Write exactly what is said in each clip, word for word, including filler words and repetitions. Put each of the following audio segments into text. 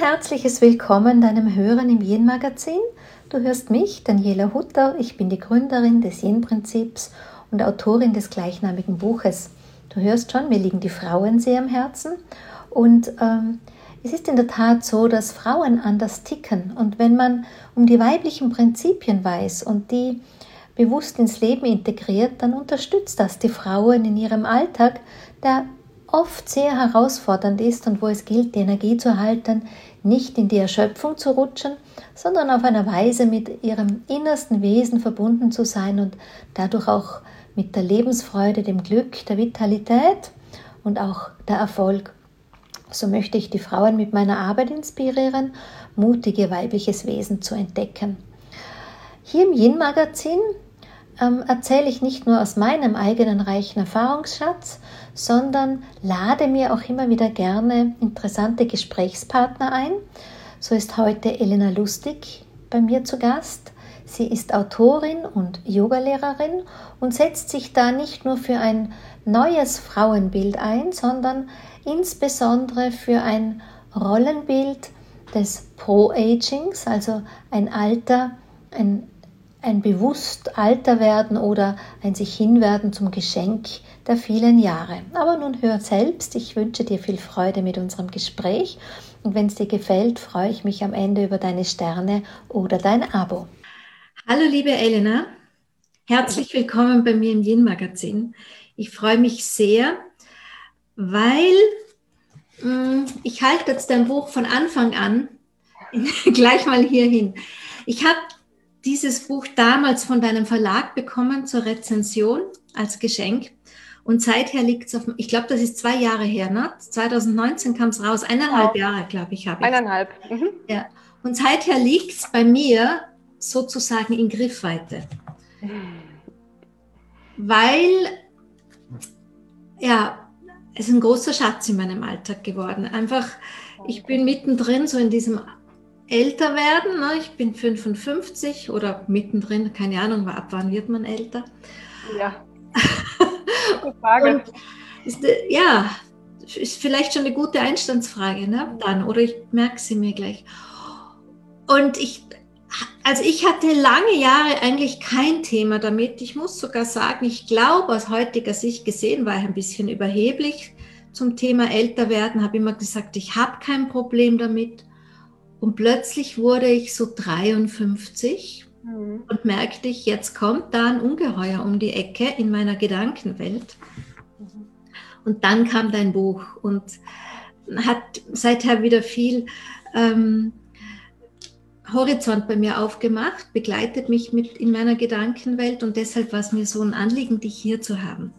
herzliches Willkommen deinem Hören im Yin-Magazin. Du hörst mich, Daniela Hutter. Ich bin die Gründerin des Yin-Prinzips und Autorin des gleichnamigen Buches. Du hörst schon, mir liegen die Frauen sehr am Herzen. Und ähm, es ist in der Tat so, dass Frauen anders ticken. Und wenn man um die weiblichen Prinzipien weiß und die bewusst ins Leben integriert, dann unterstützt das die Frauen in ihrem Alltag, der oft sehr herausfordernd ist und wo es gilt, die Energie zu halten, nicht in die Erschöpfung zu rutschen, sondern auf eine Weise mit ihrem innersten Wesen verbunden zu sein und dadurch auch mit der Lebensfreude, dem Glück, der Vitalität und auch der Erfolg. So möchte ich die Frauen mit meiner Arbeit inspirieren, mutige weibliches Wesen zu entdecken. Hier im Yin-Magazin ähm, erzähle ich nicht nur aus meinem eigenen reichen Erfahrungsschatz, sondern lade mir auch immer wieder gerne interessante Gesprächspartner ein. So ist heute Elena Lustig bei mir zu Gast. Sie ist Autorin und Yogalehrerin und setzt sich da nicht nur für ein neues Frauenbild ein, sondern insbesondere für ein Rollenbild des Pro-Agings, also ein Alter, ein ein bewusst alter werden oder ein sich hinwerden zum Geschenk der vielen Jahre. Aber nun hör selbst, ich wünsche dir viel Freude mit unserem Gespräch und wenn es dir gefällt, freue ich mich am Ende über deine Sterne oder dein Abo. Hallo liebe Elena, herzlich willkommen bei mir im Yin-Magazin. Ich freue mich sehr, weil mh, ich halte jetzt dein Buch von Anfang an gleich mal hier hin. Ich habe dieses Buch damals von deinem Verlag bekommen zur Rezension als Geschenk und seither liegt es auf, ich glaube, das ist zwei Jahre her, ne? zwanzig neunzehn kam es raus, eineinhalb genau. Jahre, glaube ich, habe ich. Eineinhalb. Mhm. Ja. Und seither liegt es bei mir sozusagen in Griffweite. Weil, ja, es ist ein großer Schatz in meinem Alltag geworden. Einfach, ich bin mittendrin so in diesem älter werden, ne? Ich bin fünfundfünfzig oder mittendrin, keine Ahnung, ab wann wird man älter? Ja, gute Frage. Und ist, ja, ist vielleicht schon eine gute Einstandsfrage, ne? Dann, oder ich merke sie mir gleich. Und ich, also ich hatte lange Jahre eigentlich kein Thema damit. Ich muss sogar sagen, ich glaube, aus heutiger Sicht gesehen war ich ein bisschen überheblich zum Thema älter werden, habe immer gesagt, ich habe kein Problem damit. Und plötzlich wurde ich so dreiundfünfzig mhm. und merkte ich, jetzt kommt da ein Ungeheuer um die Ecke in meiner Gedankenwelt. Mhm. Und dann kam dein Buch und hat seither wieder viel ähm, Horizont bei mir aufgemacht, begleitet mich mit in meiner Gedankenwelt und deshalb war es mir so ein Anliegen, dich hier zu haben.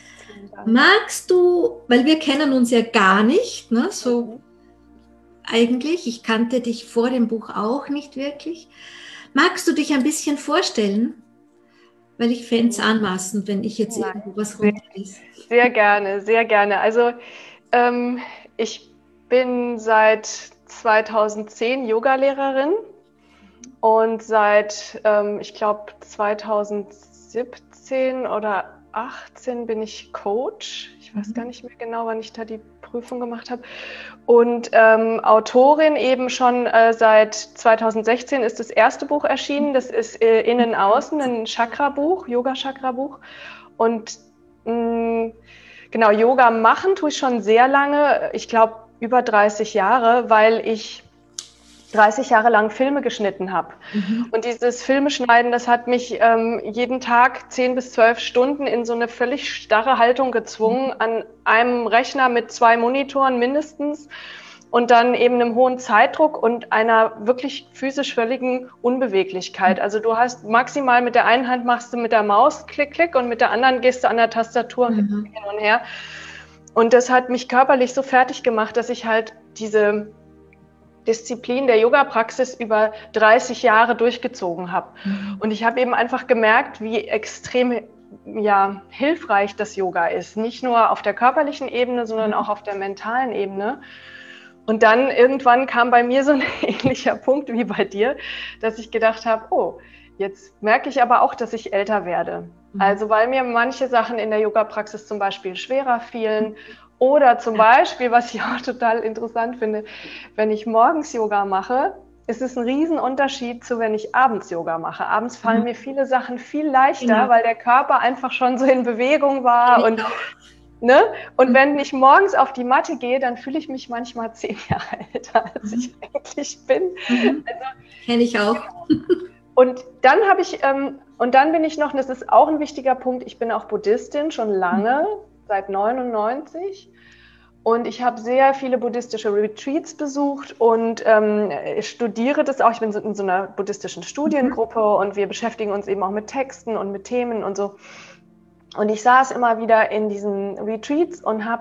Magst du, weil wir kennen uns ja gar nicht, ne, so mhm. eigentlich, ich kannte dich vor dem Buch auch nicht wirklich. Magst du dich ein bisschen vorstellen? Weil ich fände es anmaßend, wenn ich jetzt Nein, irgendwo was runterlese. Sehr, sehr gerne, sehr gerne. Also ähm, ich bin seit zweitausendzehn Yogalehrerin und seit, ähm, ich glaube, zweitausendsiebzehn oder achtzehn bin ich Coach. Ich weiß gar nicht mehr genau, wann ich da die Prüfung gemacht habe. Und ähm, Autorin eben schon äh, seit zweitausendsechzehn ist das erste Buch erschienen. Das ist äh, Innen Außen, ein Chakra-Buch, Yoga-Chakra-Buch. Und mh, genau, Yoga machen tue ich schon sehr lange, ich glaube über dreißig Jahre, weil ich dreißig Jahre lang Filme geschnitten habe. Mhm. Und dieses Filmeschneiden, das hat mich ähm, jeden Tag zehn bis zwölf Stunden in so eine völlig starre Haltung gezwungen, mhm. an einem Rechner mit zwei Monitoren mindestens und dann eben einem hohen Zeitdruck und einer wirklich physisch völligen Unbeweglichkeit. Also du hast maximal mit der einen Hand machst du mit der Maus klick, klick und mit der anderen gehst du an der Tastatur mhm. hin und her. Und das hat mich körperlich so fertig gemacht, dass ich halt diese Disziplin der Yoga-Praxis über dreißig Jahre durchgezogen habe. Mhm. Und ich habe eben einfach gemerkt, wie extrem ja, hilfreich das Yoga ist. Nicht nur auf der körperlichen Ebene, sondern auch auf der mentalen Ebene. Und dann irgendwann kam bei mir so ein ähnlicher Punkt wie bei dir, dass ich gedacht habe, oh, jetzt merke ich aber auch, dass ich älter werde. Mhm. Also weil mir manche Sachen in der Yoga-Praxis zum Beispiel schwerer fielen Oder zum Beispiel, was ich auch total interessant finde, wenn ich morgens Yoga mache, ist es ein Riesenunterschied zu, wenn ich abends Yoga mache. Abends fallen Mhm. mir viele Sachen viel leichter, Genau. weil der Körper einfach schon so in Bewegung war. Und, ne? Und Mhm. wenn ich morgens auf die Matte gehe, dann fühle ich mich manchmal zehn Jahre älter, als Mhm. ich eigentlich bin. Mhm. Also, kenne ich auch. Und dann habe ich, ähm, und dann bin ich noch, und das ist auch ein wichtiger Punkt, ich bin auch Buddhistin schon lange, Mhm. seit neunundneunzig. Und ich habe sehr viele buddhistische Retreats besucht und ähm, ich studiere das auch. Ich bin so in so einer buddhistischen Studiengruppe mhm. und wir beschäftigen uns eben auch mit Texten und mit Themen und so. Und ich saß immer wieder in diesen Retreats und habe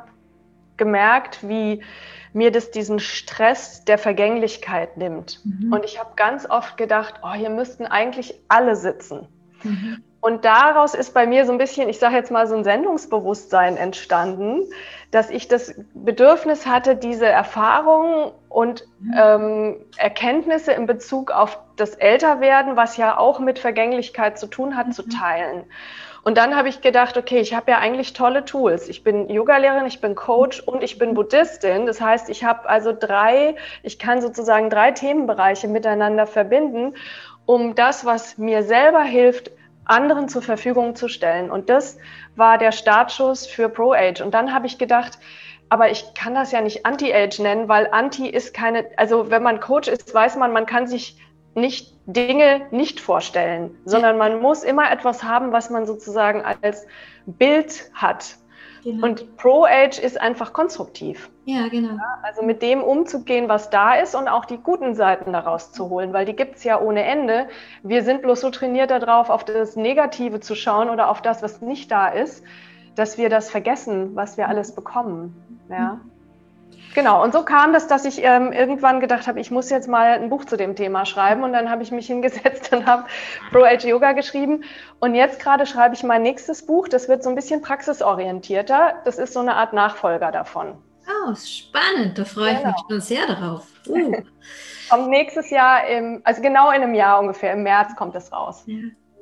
gemerkt, wie mir das diesen Stress der Vergänglichkeit nimmt. Mhm. Und ich habe ganz oft gedacht, oh, hier müssten eigentlich alle sitzen. Mhm. Und daraus ist bei mir so ein bisschen, ich sage jetzt mal, so ein Sendungsbewusstsein entstanden, dass ich das Bedürfnis hatte, diese Erfahrungen und mhm. ähm, Erkenntnisse in Bezug auf das Älterwerden, was ja auch mit Vergänglichkeit zu tun hat, mhm. zu teilen. Und dann habe ich gedacht, okay, ich habe ja eigentlich tolle Tools. Ich bin Yogalehrerin, ich bin Coach und ich bin Buddhistin. Das heißt, ich habe also drei, ich kann sozusagen drei Themenbereiche miteinander verbinden, um das, was mir selber hilft, anderen zur Verfügung zu stellen. Und das war der Startschuss für ProAge. Und dann habe ich gedacht, aber ich kann das ja nicht Anti-Age nennen, weil Anti ist keine, also wenn man Coach ist, weiß man, man kann sich nicht Dinge nicht vorstellen, sondern man muss immer etwas haben, was man sozusagen als Bild hat. Genau. Und Pro-Age ist einfach konstruktiv. Ja, genau. Ja, also mit dem umzugehen, was da ist und auch die guten Seiten daraus zu holen, weil die gibt es ja ohne Ende. Wir sind bloß so trainiert darauf, auf das Negative zu schauen oder auf das, was nicht da ist, dass wir das vergessen, was wir alles bekommen. Ja. Genau, und so kam das, dass ich ähm, irgendwann gedacht habe, ich muss jetzt mal ein Buch zu dem Thema schreiben und dann habe ich mich hingesetzt und habe Pro-Age Yoga geschrieben und jetzt gerade schreibe ich mein nächstes Buch, das wird so ein bisschen praxisorientierter, das ist so eine Art Nachfolger davon. Oh, spannend, da freue ich genau. mich schon sehr darauf. Uh. Kommt nächstes Jahr, im, also genau in einem Jahr ungefähr, im März kommt es raus. Ja.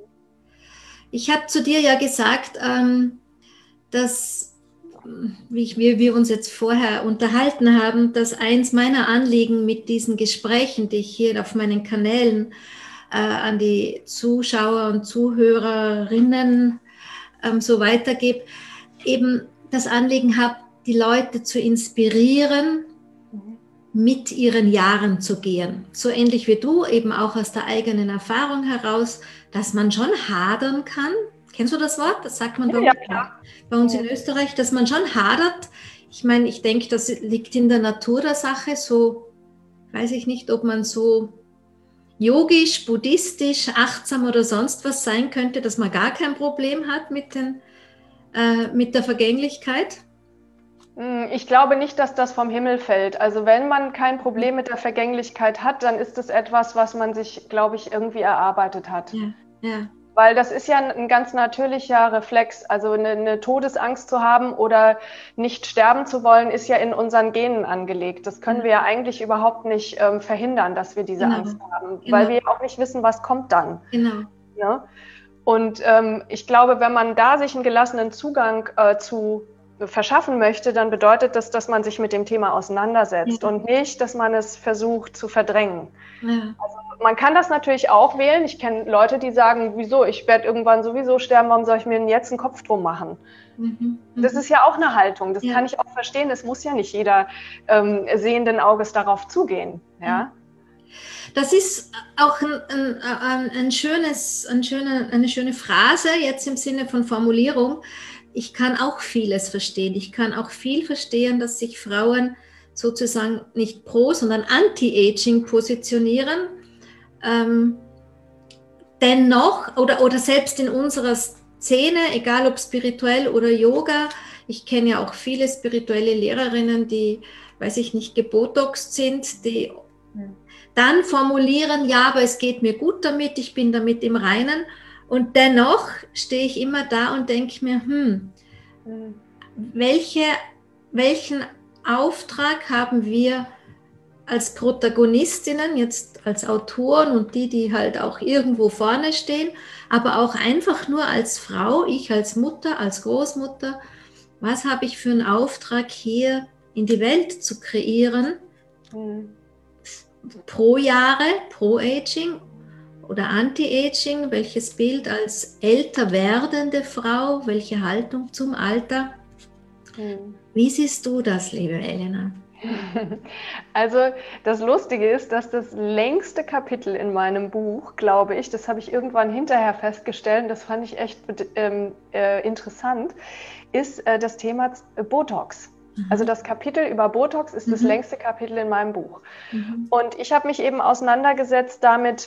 Ich habe zu dir ja gesagt, ähm, dass wie wir, wir uns jetzt vorher unterhalten haben, dass eins meiner Anliegen mit diesen Gesprächen, die ich hier auf meinen Kanälen äh, an die Zuschauer und Zuhörerinnen ähm, so weitergebe, eben das Anliegen habe, die Leute zu inspirieren, mhm. mit ihren Jahren zu gehen. So ähnlich wie du, eben auch aus der eigenen Erfahrung heraus, dass man schon hadern kann. Kennst du das Wort? Das sagt man bei, ja, uns, ja. bei uns in Österreich, dass man schon hadert. Ich meine, ich denke, das liegt in der Natur der Sache. So weiß ich nicht, ob man so yogisch, buddhistisch, achtsam oder sonst was sein könnte, dass man gar kein Problem hat mit, den, äh, mit der Vergänglichkeit. Ich glaube nicht, dass das vom Himmel fällt. Also wenn man kein Problem mit der Vergänglichkeit hat, dann ist das etwas, was man sich, glaube ich, irgendwie erarbeitet hat. Ja, ja. Weil das ist ja ein ganz natürlicher Reflex. Also eine, eine Todesangst zu haben oder nicht sterben zu wollen, ist ja in unseren Genen angelegt. Das können wir ja eigentlich überhaupt nicht ähm, verhindern, dass wir diese genau. Angst haben, genau. weil wir auch nicht wissen, was kommt dann. Genau. Ja? Und ähm, ich glaube, wenn man da sich einen gelassenen Zugang äh, zu verschaffen möchte, dann bedeutet das, dass man sich mit dem Thema auseinandersetzt ja. und nicht, dass man es versucht zu verdrängen. Ja. Also man kann das natürlich auch wählen. Ich kenne Leute, die sagen, wieso, ich werde irgendwann sowieso sterben, warum soll ich mir denn jetzt einen Kopf drum machen? Mhm. Das ist ja auch eine Haltung, das ja. kann ich auch verstehen. Es muss ja nicht jeder ähm, sehenden Auges darauf zugehen. Ja? Das ist auch ein, ein, ein schönes, ein schöne, eine schöne Phrase, jetzt im Sinne von Formulierung. Ich kann auch vieles verstehen. Ich kann auch viel verstehen, dass sich Frauen sozusagen nicht pro, sondern anti-aging positionieren. Ähm, dennoch, oder, oder selbst in unserer Szene, egal ob spirituell oder Yoga, ich kenne ja auch viele spirituelle Lehrerinnen, die, weiß ich nicht, gebotoxt sind, die dann formulieren, ja, aber es geht mir gut damit, ich bin damit im Reinen. Und dennoch stehe ich immer da und denke mir, hm, welche, welchen Auftrag haben wir als Protagonistinnen, jetzt als Autoren und die, die halt auch irgendwo vorne stehen, aber auch einfach nur als Frau, ich als Mutter, als Großmutter, was habe ich für einen Auftrag hier in die Welt zu kreieren, mhm. pro Jahre, pro Aging oder Anti-Aging, welches Bild als älter werdende Frau, welche Haltung zum Alter. Mhm. Wie siehst du das, liebe Elena? Also das Lustige ist, dass das längste Kapitel in meinem Buch, glaube ich, das habe ich irgendwann hinterher festgestellt, das fand ich echt ähm, äh, interessant, ist äh, das Thema Botox. Mhm. Also das Kapitel über Botox ist mhm. das längste Kapitel in meinem Buch. Mhm. Und ich habe mich eben auseinandergesetzt damit,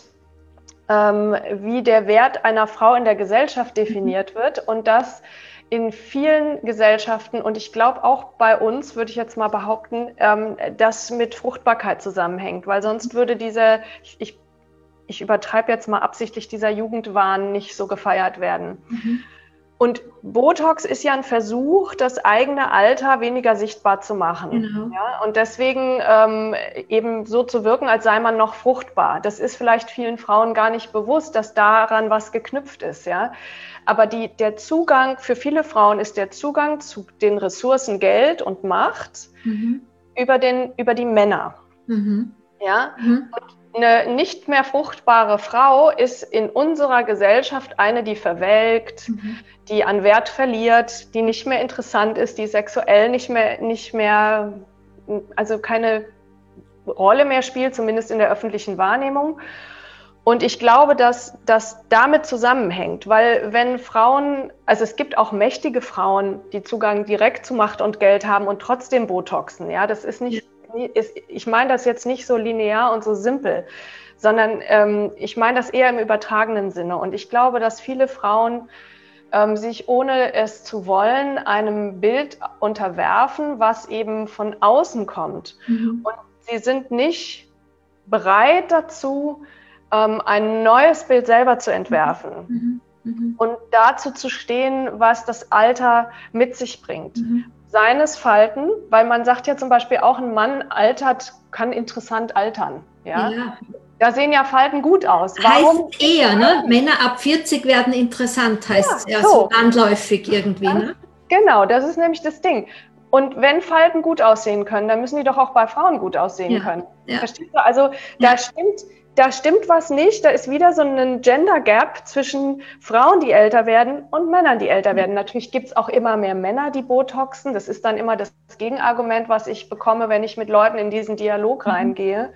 ähm, wie der Wert einer Frau in der Gesellschaft definiert mhm. wird und das in vielen Gesellschaften und ich glaube auch bei uns, würde ich jetzt mal behaupten, ähm, das mit Fruchtbarkeit zusammenhängt, weil sonst würde dieser, ich, ich übertreibe jetzt mal absichtlich, dieser Jugendwahn nicht so gefeiert werden. Mhm. Und Botox ist ja ein Versuch, das eigene Alter weniger sichtbar zu machen. Genau. Ja, und deswegen ähm, eben so zu wirken, als sei man noch fruchtbar. Das ist vielleicht vielen Frauen gar nicht bewusst, dass daran was geknüpft ist. Ja? Aber die, der Zugang, für viele Frauen ist der Zugang zu den Ressourcen Geld und Macht mhm. über, den, über die Männer. Mhm. Ja? Mhm. Und eine nicht mehr fruchtbare Frau ist in unserer Gesellschaft eine, die verwelkt, mhm. die an Wert verliert, die nicht mehr interessant ist, die sexuell nicht mehr, nicht mehr, also keine Rolle mehr spielt, zumindest in der öffentlichen Wahrnehmung. Und ich glaube, dass das damit zusammenhängt, weil wenn Frauen, also es gibt auch mächtige Frauen, die Zugang direkt zu Macht und Geld haben und trotzdem Botoxen, ja, das ist nicht, ist, ich meine das jetzt nicht so linear und so simpel, sondern ähm, ich meine das eher im übertragenen Sinne. Und ich glaube, dass viele Frauen ähm, sich, ohne es zu wollen, einem Bild unterwerfen, was eben von außen kommt. Mhm. Und sie sind nicht bereit dazu, ähm, ein neues Bild selber zu entwerfen. Mhm. Mhm. Und dazu zu stehen, was das Alter mit sich bringt. Mhm. Seines Falten, weil man sagt ja zum Beispiel auch, ein Mann altert, kann interessant altern. Ja? Ja. Da sehen ja Falten gut aus. Warum? Heißt eher, ne? Männer ab vierzig werden interessant, heißt es ja, so landläufig irgendwie. Ne? Genau, das ist nämlich das Ding. Und wenn Falten gut aussehen können, dann müssen die doch auch bei Frauen gut aussehen ja. können. Ja. Verstehst du? Also da ja. stimmt... Da stimmt was nicht, da ist wieder so ein Gender Gap zwischen Frauen, die älter werden und Männern, die älter werden. Natürlich gibt es auch immer mehr Männer, die Botoxen. Das ist dann immer das Gegenargument, was ich bekomme, wenn ich mit Leuten in diesen Dialog reingehe.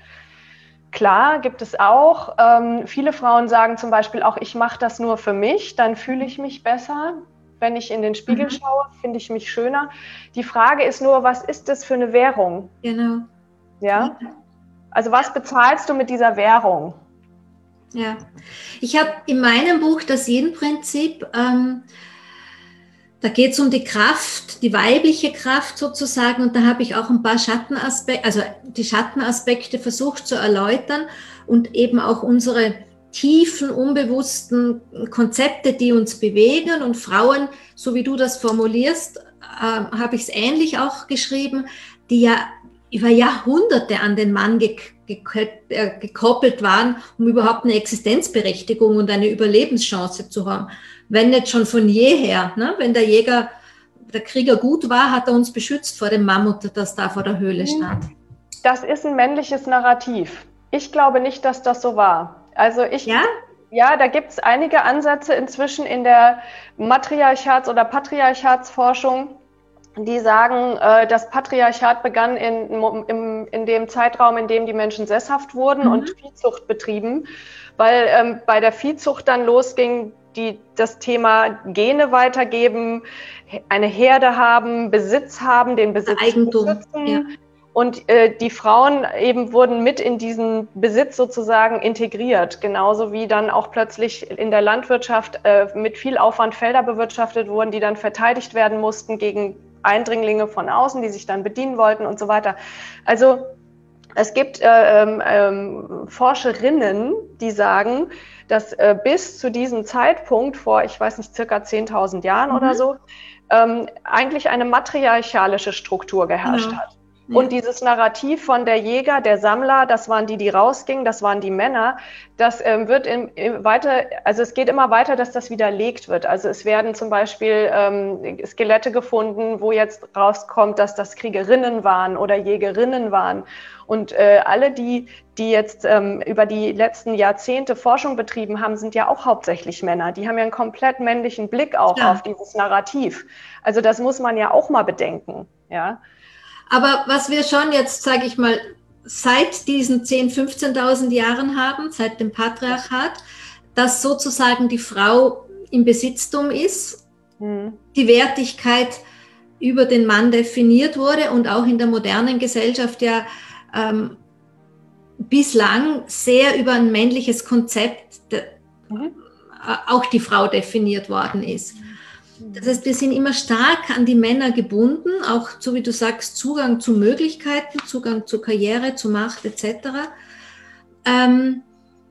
Klar, gibt es auch. Ähm, viele Frauen sagen zum Beispiel auch, ich mache das nur für mich, dann fühle ich mich besser. Wenn ich in den Spiegel mhm. schaue, finde ich mich schöner. Die Frage ist nur, was ist das für eine Währung? Genau. Ja. Also was bezahlst du mit dieser Währung? Ja, ich habe in meinem Buch das Yin-Prinzip, ähm, da geht es um die Kraft, die weibliche Kraft sozusagen, und da habe ich auch ein paar Schattenaspekte, also die Schattenaspekte versucht zu erläutern und eben auch unsere tiefen, unbewussten Konzepte, die uns bewegen, und Frauen, so wie du das formulierst, äh, habe ich es ähnlich auch geschrieben, die ja über Jahrhunderte an den Mann gekoppelt waren, um überhaupt eine Existenzberechtigung und eine Überlebenschance zu haben. Wenn nicht schon von jeher, ne? Wenn der Jäger, der Krieger gut war, hat er uns beschützt vor dem Mammut, das da vor der Höhle stand. Das ist ein männliches Narrativ. Ich glaube nicht, dass das so war. Also ich... Ja? Ja, da gibt es einige Ansätze inzwischen in der Matriarchats- oder Patriarchatsforschung, die sagen, äh, das Patriarchat begann in, in, in dem Zeitraum, in dem die Menschen sesshaft wurden mhm. und Viehzucht betrieben, weil ähm, bei der Viehzucht dann losging, die das Thema Gene weitergeben, eine Herde haben, Besitz haben, den Besitz Eigentum. besitzen. Ja. Und äh, die Frauen eben wurden mit in diesen Besitz sozusagen integriert, genauso wie dann auch plötzlich in der Landwirtschaft äh, mit viel Aufwand Felder bewirtschaftet wurden, die dann verteidigt werden mussten gegen Eindringlinge von außen, die sich dann bedienen wollten und so weiter. Also es gibt äh, äh, Forscherinnen, die sagen, dass äh, bis zu diesem Zeitpunkt, vor, ich weiß nicht, circa zehntausend Jahren mhm. oder so, ähm, eigentlich eine matriarchalische Struktur geherrscht genau. hat. Ja. Und dieses Narrativ von der Jäger, der Sammler, das waren die, die rausgingen, das waren die Männer, das ähm, wird im, im weiter, also es geht immer weiter, dass das widerlegt wird. Also es werden zum Beispiel ähm, Skelette gefunden, wo jetzt rauskommt, dass das Kriegerinnen waren oder Jägerinnen waren. Und äh, alle, die, die jetzt ähm, über die letzten Jahrzehnte Forschung betrieben haben, sind ja auch hauptsächlich Männer. Die haben ja einen komplett männlichen Blick auch ja. auf dieses Narrativ. Also das muss man ja auch mal bedenken, ja. Aber was wir schon jetzt, sage ich mal, seit diesen zehntausend, fünfzehntausend Jahren haben, seit dem Patriarchat, dass sozusagen die Frau im Besitztum ist, mhm. die Wertigkeit über den Mann definiert wurde und auch in der modernen Gesellschaft ja ähm, bislang sehr über ein männliches Konzept de, mhm. auch die Frau definiert worden ist. Das heißt, wir sind immer stark an die Männer gebunden, auch so wie du sagst, Zugang zu Möglichkeiten, Zugang zu Karriere, zu Macht et cetera. Ähm,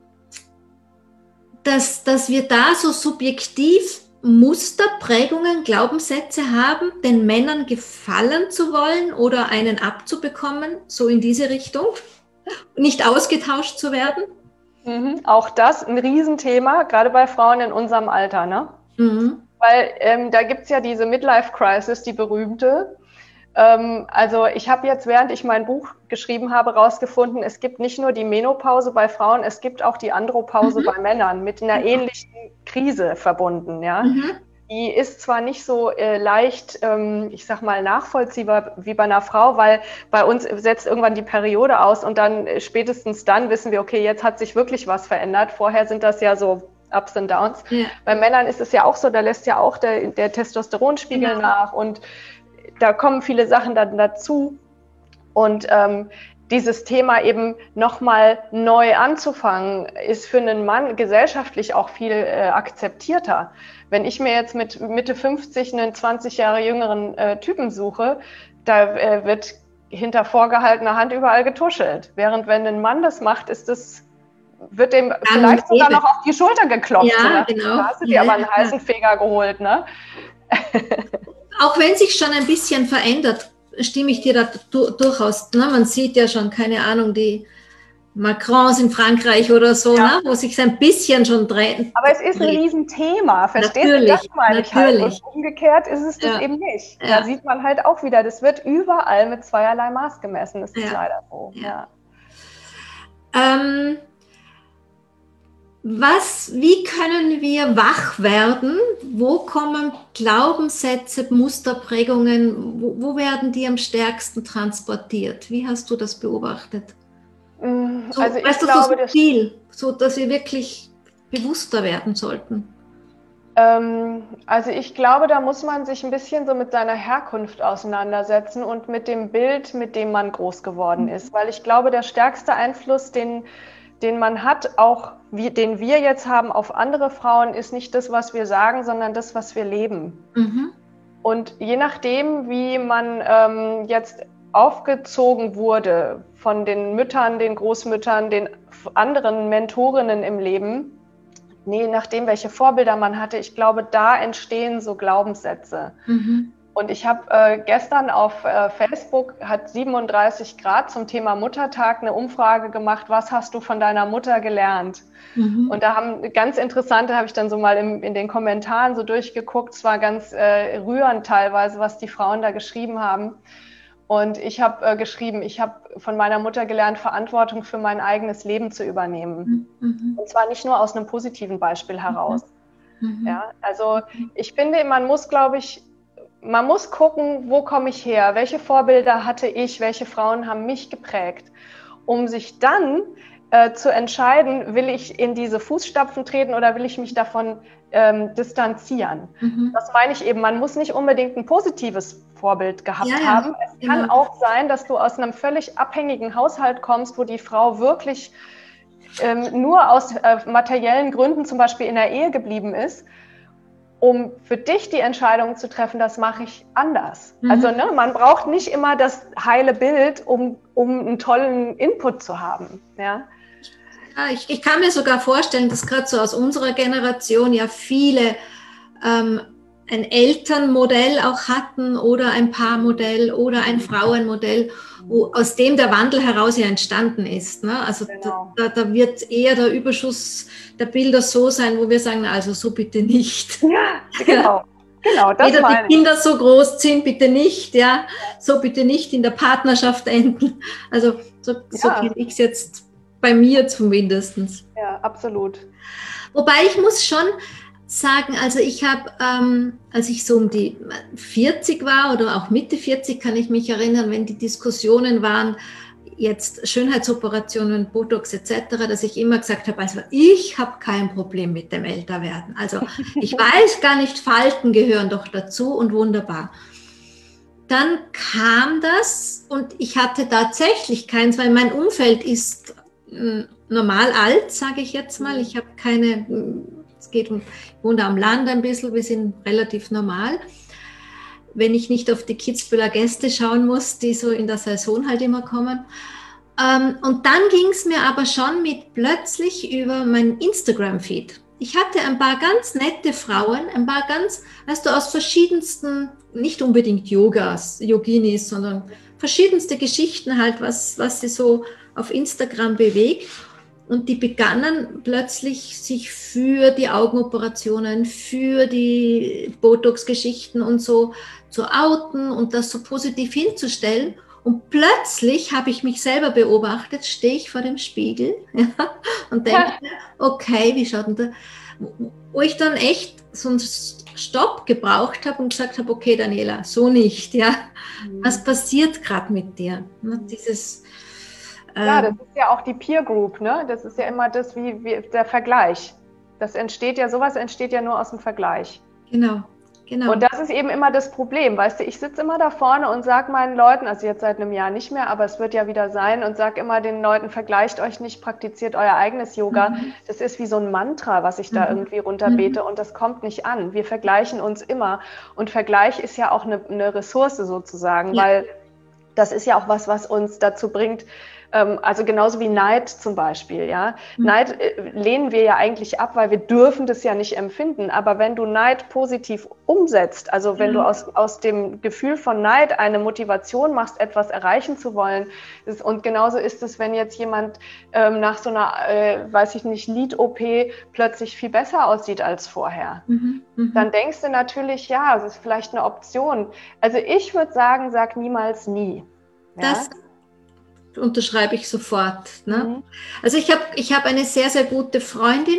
dass, dass wir da so subjektiv Muster, Prägungen, Glaubenssätze haben, den Männern gefallen zu wollen oder einen abzubekommen, so in diese Richtung, nicht ausgetauscht zu werden. Mhm. Auch das ein Riesenthema, gerade bei Frauen in unserem Alter, ne? Mhm. Weil ähm, da gibt es ja diese Midlife-Crisis, die berühmte. Ähm, also ich habe jetzt, während ich mein Buch geschrieben habe, rausgefunden, es gibt nicht nur die Menopause bei Frauen, es gibt auch die Andropause mhm. bei Männern mit einer ähnlichen Krise verbunden. Ja? Mhm. Die ist zwar nicht so äh, leicht, ähm, ich sag mal, nachvollziehbar wie bei einer Frau, weil bei uns setzt irgendwann die Periode aus und dann äh, spätestens dann wissen wir, okay, jetzt hat sich wirklich was verändert. Vorher sind das ja so Ups und Downs. Ja. Bei Männern ist es ja auch so, da lässt ja auch der, der Testosteronspiegel genau. nach und da kommen viele Sachen dann dazu. Und ähm, dieses Thema eben nochmal neu anzufangen, ist für einen Mann gesellschaftlich auch viel äh, akzeptierter. Wenn ich mir jetzt mit Mitte fünfzig einen zwanzig Jahre jüngeren äh, Typen suche, da äh, wird hinter vorgehaltener Hand überall getuschelt. Während wenn ein Mann das macht, ist das wird dem Dann vielleicht sogar noch auf die Schulter geklopft. Ja, so genau. Da hast du dir ja, aber einen ja. heißen Feger geholt, ne? Auch wenn sich schon ein bisschen verändert, stimme ich dir da du, durchaus. Ne? Man sieht ja schon, keine Ahnung, die Macrons in Frankreich oder so, ja. ne? Wo sich ein bisschen schon dreht. Aber es ist ein Riesenthema, verstehst du? Das meine ich halt. Und umgekehrt ist es das ja. eben nicht. Ja. Da sieht man halt auch wieder, das wird überall mit zweierlei Maß gemessen. Das ist ja. leider so. Ja. Ja. Ähm, Was, wie können wir wach werden? Wo kommen Glaubenssätze, Musterprägungen, wo, wo werden die am stärksten transportiert? Wie hast du das beobachtet? So, also ich weißt du, glaube, so viel, so dass wir wirklich bewusster werden sollten. Ähm, also ich glaube, da muss man sich ein bisschen so mit seiner Herkunft auseinandersetzen und mit dem Bild, mit dem man groß geworden ist. Weil ich glaube, der stärkste Einfluss, den den man hat, auch wie, den wir jetzt haben auf andere Frauen, ist nicht das, was wir sagen, sondern das, was wir leben. Mhm. Und je nachdem, wie man ähm, jetzt aufgezogen wurde von den Müttern, den Großmüttern, den anderen Mentorinnen im Leben, je nachdem, welche Vorbilder man hatte, ich glaube, da entstehen so Glaubenssätze. Mhm. Und ich habe äh, gestern auf äh, Facebook, hat siebenunddreißig Grad zum Thema Muttertag eine Umfrage gemacht, was hast du von deiner Mutter gelernt? Mhm. Und da haben ganz interessante, habe ich dann so mal im, in den Kommentaren so durchgeguckt, es war ganz äh, rührend teilweise, was die Frauen da geschrieben haben. Und ich habe äh, geschrieben, ich habe von meiner Mutter gelernt, Verantwortung für mein eigenes Leben zu übernehmen. Mhm. Und zwar nicht nur aus einem positiven Beispiel heraus. Mhm. Ja, also ich finde, man muss, glaube ich, Man muss gucken, wo komme ich her, welche Vorbilder hatte ich, welche Frauen haben mich geprägt, um sich dann äh, zu entscheiden, will ich in diese Fußstapfen treten oder will ich mich davon ähm, distanzieren. Mhm. Das meine ich eben, man muss nicht unbedingt ein positives Vorbild gehabt ja, ja. haben. Es genau. kann auch sein, dass du aus einem völlig abhängigen Haushalt kommst, wo die Frau wirklich ähm, nur aus äh, materiellen Gründen zum Beispiel in der Ehe geblieben ist, um für dich die Entscheidung zu treffen, das mache ich anders. Mhm. Also ne, man braucht nicht immer das heile Bild, um, um einen tollen Input zu haben. Ja, ja ich, ich kann mir sogar vorstellen, dass gerade so aus unserer Generation ja viele ähm, ein Elternmodell auch hatten oder ein Paarmodell oder ein Frauenmodell, wo, aus dem der Wandel heraus ja entstanden ist. Ne? Also Genau. da, da wird eher der Überschuss der Bilder so sein, wo wir sagen, also so bitte nicht. Ja, genau. Genau, das Weder meine die ich. Kinder so groß sind, bitte nicht, ja, so bitte nicht in der Partnerschaft enden. Also so, so Ja. kenne ich es jetzt bei mir zumindest. Ja, absolut. Wobei ich muss schon sagen, also ich habe, ähm, als ich so um die vierzig war oder auch Mitte vierzig, kann ich mich erinnern, wenn die Diskussionen waren, jetzt Schönheitsoperationen, Botox et cetera, dass ich immer gesagt habe, also ich habe kein Problem mit dem Älterwerden. Also ich weiß gar nicht, Falten gehören doch dazu und wunderbar. Dann kam das und ich hatte tatsächlich keins, weil mein Umfeld ist normal alt, sage ich jetzt mal. Ich habe keine, es geht um, ich wohne am Land ein bisschen, wir sind relativ normal. Wenn ich nicht auf die Kitzbüheler Gäste schauen muss, die so in der Saison halt immer kommen. Und dann ging es mir aber schon mit plötzlich über meinen Instagram-Feed. Ich hatte ein paar ganz nette Frauen, ein paar ganz, weißt du, aus verschiedensten, nicht unbedingt Yogas, Yoginis, sondern verschiedenste Geschichten halt, was, was sie so auf Instagram bewegt. Und die begannen plötzlich sich für die Augenoperationen, für die Botox-Geschichten und so zu outen und das so positiv hinzustellen. Und plötzlich habe ich mich selber beobachtet, stehe ich vor dem Spiegel ja, und denke, ja. okay, wie schaut denn da? Wo ich dann echt so einen Stopp gebraucht habe und gesagt habe, okay, Daniela, so nicht, ja. Mhm. Was passiert gerade mit dir? Dieses Ja, das ist ja auch die Peer Group, ne? Das ist ja immer das wie, wie der Vergleich. Das entsteht ja, sowas entsteht ja nur aus dem Vergleich. Genau, genau. Und das ist eben immer das Problem, weißt du, ich sitze immer da vorne und sage meinen Leuten, also jetzt seit einem Jahr nicht mehr, aber es wird ja wieder sein und sage immer den Leuten, vergleicht euch nicht, praktiziert euer eigenes Yoga. Mhm. Das ist wie so ein Mantra, was ich da mhm. irgendwie runterbete mhm. und das kommt nicht an. Wir vergleichen uns immer und Vergleich ist ja auch eine, eine Ressource sozusagen, ja. weil das ist ja auch was, was uns dazu bringt, also genauso wie Neid zum Beispiel, ja. Mhm. Neid lehnen wir ja eigentlich ab, weil wir dürfen das ja nicht empfinden. Aber wenn du Neid positiv umsetzt, also wenn mhm. du aus, aus dem Gefühl von Neid eine Motivation machst, etwas erreichen zu wollen, ist, und genauso ist es, wenn jetzt jemand ähm, nach so einer, äh, weiß ich nicht, Lid-O P plötzlich viel besser aussieht als vorher, mhm. Mhm. dann denkst du natürlich, ja, das ist vielleicht eine Option. Also ich würde sagen, sag niemals nie. Ja? Das unterschreibe ich sofort. Ne? Mhm. Also ich habe ich hab eine sehr, sehr gute Freundin,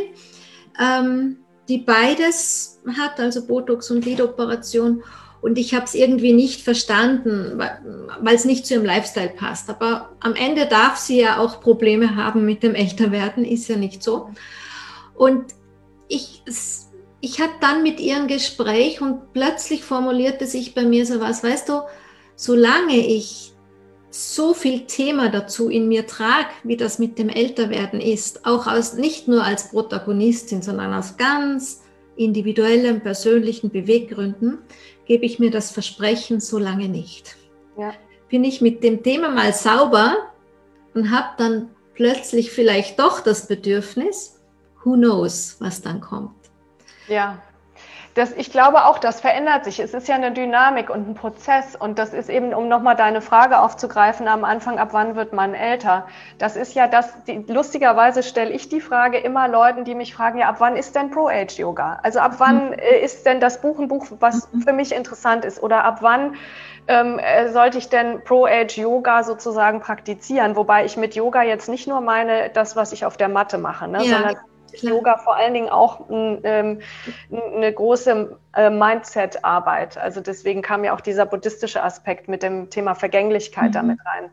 ähm, die beides hat, also Botox und Lidoperation. Und ich habe es irgendwie nicht verstanden, weil es nicht zu ihrem Lifestyle passt. Aber am Ende darf sie ja auch Probleme haben mit dem Älterwerden, ist ja nicht so. Und ich, ich hatte dann mit ihr ein Gespräch und plötzlich formulierte sich bei mir so was, weißt du, solange ich so viel Thema dazu in mir trage, wie das mit dem Älterwerden ist, auch aus, nicht nur als Protagonistin, sondern aus ganz individuellen, persönlichen Beweggründen, gebe ich mir das Versprechen so lange nicht. Ja. Bin ich mit dem Thema mal sauber und habe dann plötzlich vielleicht doch das Bedürfnis, who knows, was dann kommt. Ja. Das, ich glaube auch, das verändert sich. Es ist ja eine Dynamik und ein Prozess und das ist eben, um nochmal deine Frage aufzugreifen am Anfang, ab wann wird man älter? Das ist ja das, die, lustigerweise stelle ich die Frage immer Leuten, die mich fragen, ja, ab wann ist denn Pro-Age-Yoga? Also ab wann äh, ist denn das Buch ein Buch, was für mich interessant ist? Oder ab wann ähm, sollte ich denn Pro-Age-Yoga sozusagen praktizieren? Wobei ich mit Yoga jetzt nicht nur meine, das, was ich auf der Matte mache, ne, ja. sondern Yoga vor allen Dingen auch ähm, eine große äh, Mindset-Arbeit. Also deswegen kam ja auch dieser buddhistische Aspekt mit dem Thema Vergänglichkeit mhm. damit rein.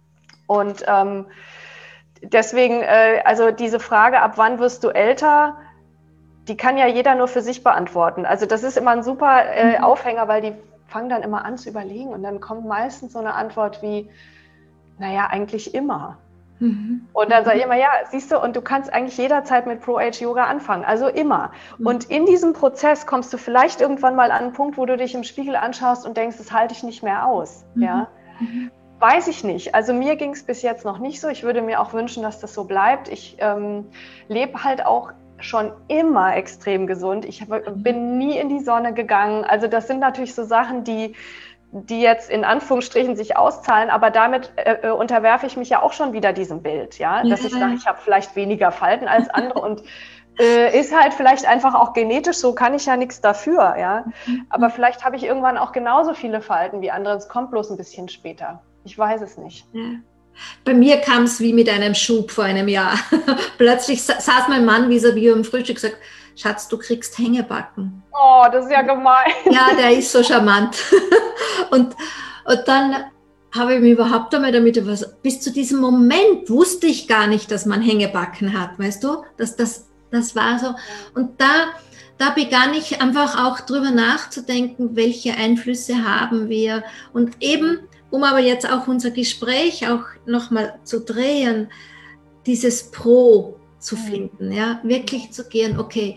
Und ähm, deswegen, äh, also diese Frage, ab wann wirst du älter, die kann ja jeder nur für sich beantworten. Also das ist immer ein super äh, mhm. Aufhänger, weil die fangen dann immer an zu überlegen und dann kommt meistens so eine Antwort wie, naja, eigentlich immer. Und dann sage ich immer, ja, siehst du, und du kannst eigentlich jederzeit mit Pro-Age-Yoga anfangen, also immer. Und in diesem Prozess kommst du vielleicht irgendwann mal an einen Punkt, wo du dich im Spiegel anschaust und denkst, das halte ich nicht mehr aus. Mhm. Ja? Mhm. Weiß ich nicht. Also mir ging es bis jetzt noch nicht so. Ich würde mir auch wünschen, dass das so bleibt. Ich ähm, lebe halt auch schon immer extrem gesund. Ich bin nie in die Sonne gegangen. Also das sind natürlich so Sachen, die, die jetzt in Anführungsstrichen sich auszahlen, aber damit äh, unterwerfe ich mich ja auch schon wieder diesem Bild, ja, dass ich sage, ich habe vielleicht weniger Falten als andere und äh, ist halt vielleicht einfach auch genetisch so, kann ich ja nichts dafür, ja. Aber vielleicht habe ich irgendwann auch genauso viele Falten wie andere. Es kommt bloß ein bisschen später. Ich weiß es nicht. Ja. Bei mir kam es wie mit einem Schub vor einem Jahr. Plötzlich saß mein Mann vis-à-vis am Frühstück und gesagt, Schatz, du kriegst Hängebacken. Oh, das ist ja gemein. Ja, der ist so charmant. Und, und dann habe ich mich überhaupt einmal damit, was, bis zu diesem Moment wusste ich gar nicht, dass man Hängebacken hat, weißt du? Das, das, das war so. Und da, da begann ich einfach auch drüber nachzudenken, welche Einflüsse haben wir. Und eben, um aber jetzt auch unser Gespräch auch nochmal zu drehen, dieses Pro zu finden, ja, wirklich zu gehen, okay,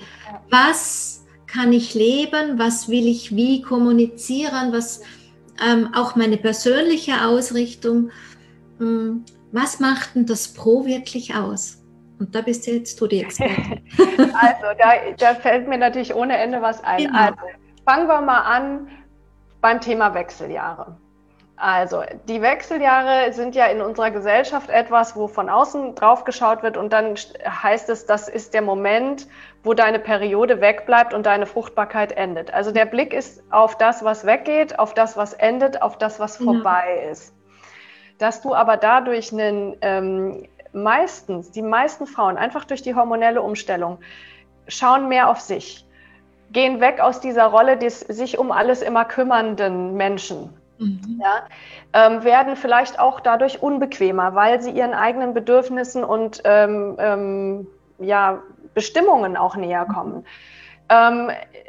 was kann ich leben, was will ich wie kommunizieren, was ähm, auch meine persönliche Ausrichtung, ähm, was macht denn das Pro wirklich aus? Und da bist du jetzt du die Expertin. Also, da, da fällt mir natürlich ohne Ende was ein. Genau. Also, fangen wir mal an beim Thema Wechseljahre. Also, die Wechseljahre sind ja in unserer Gesellschaft etwas, wo von außen drauf geschaut wird und dann heißt es, das ist der Moment, wo deine Periode wegbleibt und deine Fruchtbarkeit endet. Also der Blick ist auf das, was weggeht, auf das, was endet, auf das, was Genau. vorbei ist. Dass du aber dadurch einen, ähm, meistens, die meisten Frauen, einfach durch die hormonelle Umstellung, schauen mehr auf sich, gehen weg aus dieser Rolle des sich um alles immer kümmernden Menschen. Mhm. Ja, ähm, werden vielleicht auch dadurch unbequemer, weil sie ihren eigenen Bedürfnissen und ähm, ähm, ja, Bestimmungen auch näher kommen. Ähm,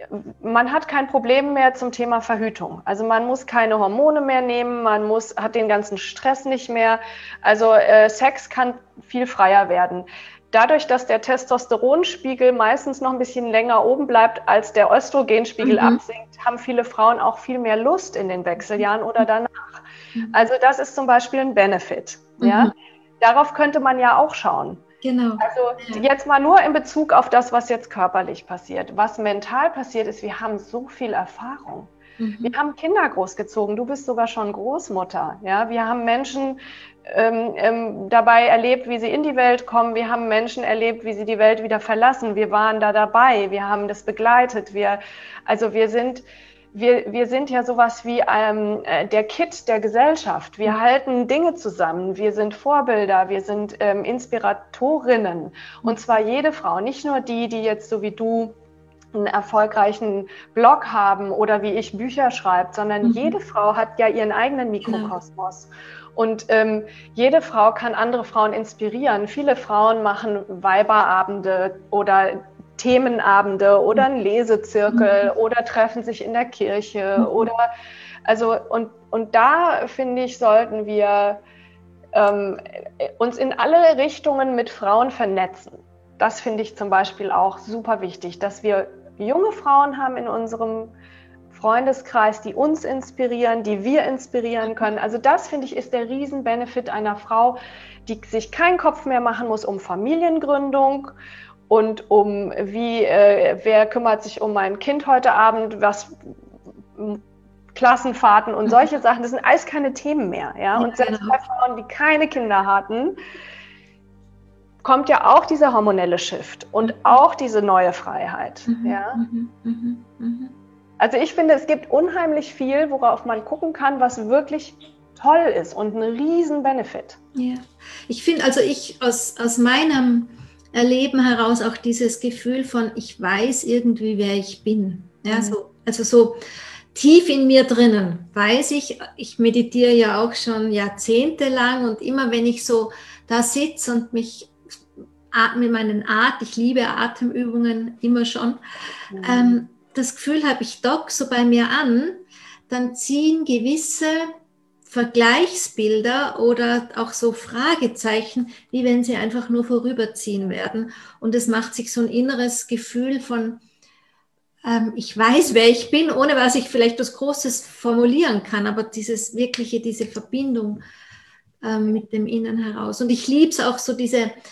man hat kein Problem mehr zum Thema Verhütung. Also man muss keine Hormone mehr nehmen, man muss, hat den ganzen Stress nicht mehr. Also äh, Sex kann viel freier werden. Dadurch, dass der Testosteronspiegel meistens noch ein bisschen länger oben bleibt, als der Östrogenspiegel mhm. absinkt, haben viele Frauen auch viel mehr Lust in den Wechseljahren oder danach. Mhm. Also das ist zum Beispiel ein Benefit. Mhm. Ja? Darauf könnte man ja auch schauen. Genau. Also jetzt mal nur in Bezug auf das, was jetzt körperlich passiert. Was mental passiert ist, wir haben so viel Erfahrung. Mhm. Wir haben Kinder großgezogen, du bist sogar schon Großmutter. Ja? Wir haben Menschen ähm, ähm, dabei erlebt, wie sie in die Welt kommen. Wir haben Menschen erlebt, wie sie die Welt wieder verlassen. Wir waren da dabei, wir haben das begleitet. Wir, also wir sind, wir, wir sind ja sowas wie ähm, der Kitt der Gesellschaft. Wir mhm. halten Dinge zusammen, wir sind Vorbilder, wir sind ähm, Inspiratorinnen. Und zwar jede Frau, nicht nur die, die jetzt so wie du einen erfolgreichen Blog haben oder wie ich Bücher schreibe, sondern mhm. jede Frau hat ja ihren eigenen Mikrokosmos. Ja. Und ähm, jede Frau kann andere Frauen inspirieren. Viele Frauen machen Weiberabende oder Themenabende oder einen Lesezirkel mhm. oder treffen sich in der Kirche mhm. oder also und, und da finde ich, sollten wir ähm, uns in alle Richtungen mit Frauen vernetzen. Das finde ich zum Beispiel auch super wichtig, dass wir junge Frauen haben in unserem Freundeskreis, die uns inspirieren, die wir inspirieren können. Also das, finde ich, ist der Riesen-Benefit einer Frau, die sich keinen Kopf mehr machen muss um Familiengründung und um wie, äh, wer kümmert sich um mein Kind heute Abend, was Klassenfahrten und solche Sachen, das sind alles keine Themen mehr. Ja? Und selbst bei Frauen, die keine Kinder hatten, kommt ja auch dieser hormonelle Shift und auch diese neue Freiheit. Mhm, ja? Mhm, mh, mh. Also ich finde, es gibt unheimlich viel, worauf man gucken kann, was wirklich toll ist und ein riesen Benefit. Ja, ich finde, also ich aus, aus meinem Erleben heraus auch dieses Gefühl von, ich weiß irgendwie, wer ich bin. Ja, mhm. so, also so tief in mir drinnen weiß ich, ich meditiere ja auch schon jahrzehntelang und immer wenn ich so da sitze und mich mit meinen Atem, ich liebe Atemübungen immer schon, mhm. ähm, das Gefühl habe, ich dock so bei mir an, dann ziehen gewisse Vergleichsbilder oder auch so Fragezeichen, wie wenn sie einfach nur vorüberziehen werden. Und es macht sich so ein inneres Gefühl von, ähm, ich weiß, wer ich bin, ohne was ich vielleicht was Großes formulieren kann, aber dieses wirkliche, diese Verbindung ähm, mit dem Innen heraus. Und ich liebe es auch so, diese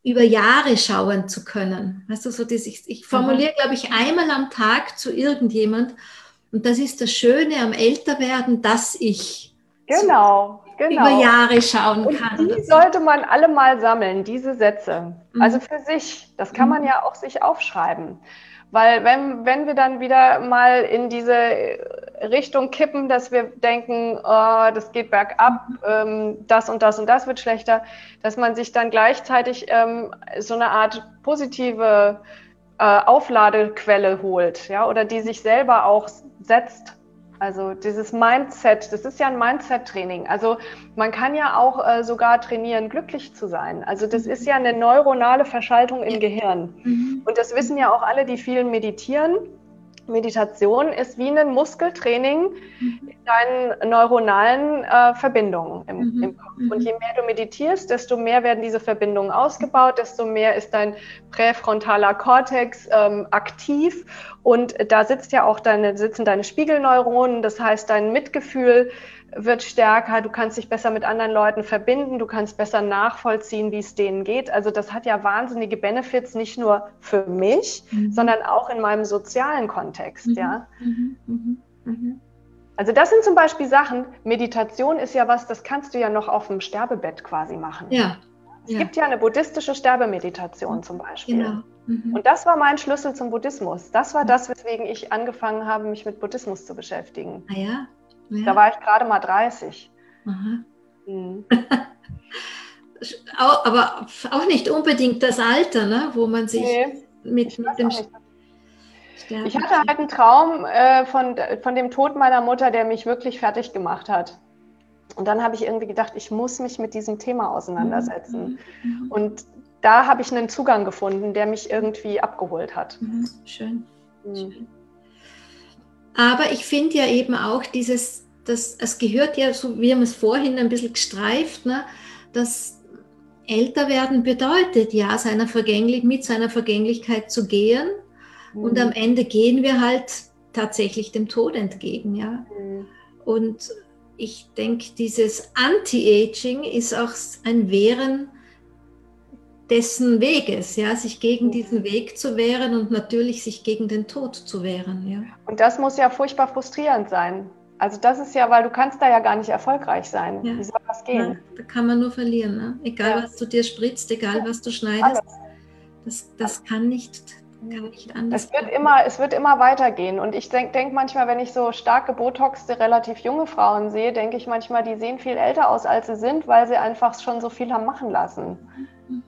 über Jahre schauen zu können. Weißt du, so das, ich, ich formuliere, glaube ich, einmal am Tag zu irgendjemand, und das ist das Schöne am Älterwerden, dass ich Genau, genau. über Jahre schauen und kann. Die sollte man alle mal sammeln, diese Sätze. Mhm. Also für sich, das kann man ja auch sich aufschreiben. Weil wenn, wenn wir dann wieder mal in diese Richtung kippen, dass wir denken, oh, das geht bergab, ähm, das und das und das wird schlechter, dass man sich dann gleichzeitig ähm, so eine Art positive äh, Aufladequelle holt, ja, oder die sich selber auch setzt. Also dieses Mindset, das ist ja ein Mindset-Training. Also man kann ja auch äh, sogar trainieren, glücklich zu sein. Also das ist ja eine neuronale Verschaltung im Gehirn. Und das wissen ja auch alle, die viel meditieren. Meditation ist wie ein Muskeltraining in deinen neuronalen äh, Verbindungen im, Mhm. im Kopf. Und je mehr du meditierst, desto mehr werden diese Verbindungen ausgebaut, desto mehr ist dein präfrontaler Kortex ähm, aktiv. Und da sitzt ja auch deine, sitzen deine Spiegelneuronen, das heißt, dein Mitgefühl wird stärker, du kannst dich besser mit anderen Leuten verbinden, du kannst besser nachvollziehen, wie es denen geht. Also das hat ja wahnsinnige Benefits, nicht nur für mich, mhm. sondern auch in meinem sozialen Kontext. Mhm. Ja? Mhm. Mhm. Mhm. Also das sind zum Beispiel Sachen, Meditation ist ja was, das kannst du ja noch auf dem Sterbebett quasi machen. Ja. Es ja. gibt ja eine buddhistische Sterbemeditation zum Beispiel. Genau. Mhm. Und das war mein Schlüssel zum Buddhismus. Das war das, weswegen ich angefangen habe, mich mit Buddhismus zu beschäftigen. Ah ja. Ja. Da war ich gerade mal dreißig. Aha. Mhm. Aber auch nicht unbedingt das Alter, ne? Wo man sich nee, mit, mit dem Sterben... Ich hatte halt einen Traum äh, von, von dem Tod meiner Mutter, der mich wirklich fertig gemacht hat. Und dann habe ich irgendwie gedacht, ich muss mich mit diesem Thema auseinandersetzen. Mhm. Und da habe ich einen Zugang gefunden, der mich irgendwie abgeholt hat. Mhm. Schön. Mhm. Schön. Aber ich finde ja eben auch dieses, das, es gehört ja, so wie wir es vorhin ein bisschen gestreift, ne, dass älter werden bedeutet, ja, seiner Vergänglich, mit seiner Vergänglichkeit zu gehen. Mhm. Und am Ende gehen wir halt tatsächlich dem Tod entgegen. Ja. Mhm. Und ich denke, dieses Anti-Aging ist auch ein Wehren dessen Weges, ja, sich gegen diesen Weg zu wehren und natürlich sich gegen den Tod zu wehren. Ja. Und das muss ja furchtbar frustrierend sein. Also das ist ja, weil du kannst da ja gar nicht erfolgreich sein. Ja. Wie soll das gehen? Ja, da kann man nur verlieren. Ne? Egal, ja. was du dir spritzt, egal, was du schneidest. Das, das kann nicht, kann nicht anders es wird immer, es wird immer weitergehen. Und ich denke denk manchmal, wenn ich so stark gebotoxte, relativ junge Frauen sehe, denke ich manchmal, die sehen viel älter aus, als sie sind, weil sie einfach schon so viel haben machen lassen. Mhm.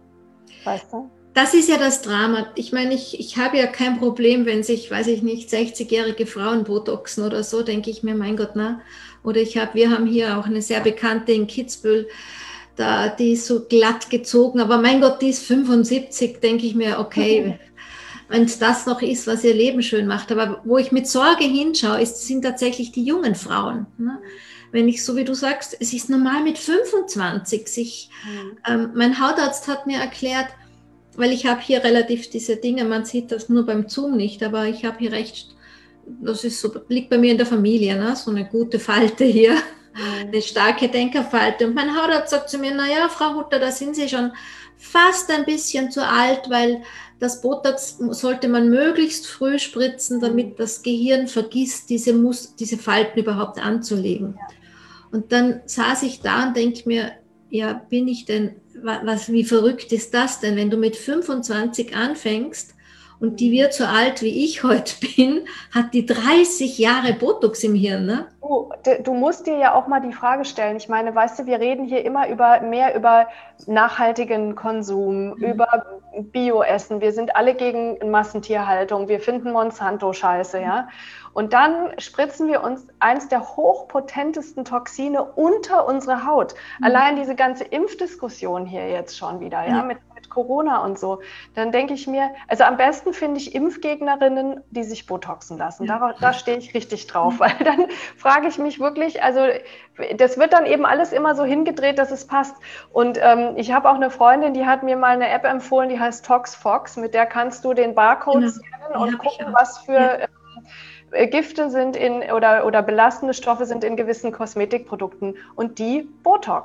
Weißt du? Das ist ja das Drama. Ich meine, ich, ich habe ja kein Problem, wenn sich, weiß ich nicht, sechzigjährige Frauen botoxen oder so, denke ich mir, mein Gott, na. Oder ich habe, wir haben hier auch eine sehr bekannte in Kitzbühel, da, die ist so glatt gezogen, aber mein Gott, die ist fünfundsiebzig, denke ich mir, okay, wenn es das noch ist, was ihr Leben schön macht. Aber wo ich mit Sorge hinschaue, ist, sind tatsächlich die jungen Frauen. Ne? Wenn ich, so wie du sagst, es ist normal mit fünfundzwanzig sich, mhm. ähm, mein Hautarzt hat mir erklärt, weil ich habe hier relativ diese Dinge, man sieht das nur beim Zoom nicht, aber ich habe hier recht, das ist so, liegt bei mir in der Familie, ne? So eine gute Falte hier, mhm. eine starke Denkerfalte. Und mein Hautarzt sagt zu mir, naja, Frau Hutter, da sind Sie schon fast ein bisschen zu alt, weil das Botox sollte man möglichst früh spritzen, damit das Gehirn vergisst, diese, Mus- diese Falten überhaupt anzulegen. Ja. Und dann saß ich da und denke mir, ja, bin ich denn, was, wie verrückt ist das denn, wenn du mit fünfundzwanzig anfängst und die wird so alt, wie ich heute bin, hat die dreißig Jahre Botox im Hirn, ne? Du, du musst dir ja auch mal die Frage stellen, ich meine, weißt du, wir reden hier immer über mehr über nachhaltigen Konsum, mhm. über Bioessen, wir sind alle gegen Massentierhaltung, wir finden Monsanto scheiße, ja. Und dann spritzen wir uns eins der hochpotentesten Toxine unter unsere Haut. Mhm. Allein diese ganze Impfdiskussion hier jetzt schon wieder, ja, mit, mit Corona und so. Dann denke ich mir, also am besten finde ich Impfgegnerinnen, die sich botoxen lassen. Da, da stehe ich richtig drauf, weil dann frage ich mich wirklich, also das wird dann eben alles immer so hingedreht, dass es passt. Und ähm, ich habe auch eine Freundin, die hat mir mal eine App empfohlen, die heißt ToxFox, mit der kannst du den Barcode genau. scannen und gucken, was für ja. äh, Gifte sind in oder, oder belastende Stoffe sind in gewissen Kosmetikprodukten und die botoxt.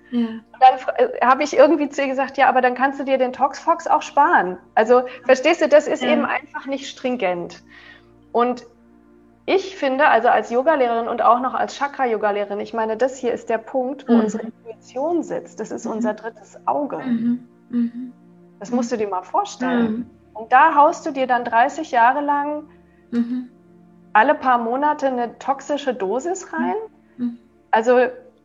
Ja. Und dann äh, habe ich irgendwie zu ihr gesagt, ja, aber dann kannst du dir den Toxfox auch sparen. Also verstehst du, das ist ja. eben einfach nicht stringent. Und ich finde, also als Yogalehrerin und auch noch als Chakra-Yoga-Lehrerin, ich meine, das hier ist der Punkt, wo mhm. unsere Intuition sitzt. Das ist mhm. unser drittes Auge. Mhm. Mhm. Das musst du dir mal vorstellen. Mhm. Und da haust du dir dann dreißig Jahre lang mhm. alle paar Monate eine toxische Dosis rein. Mhm. Also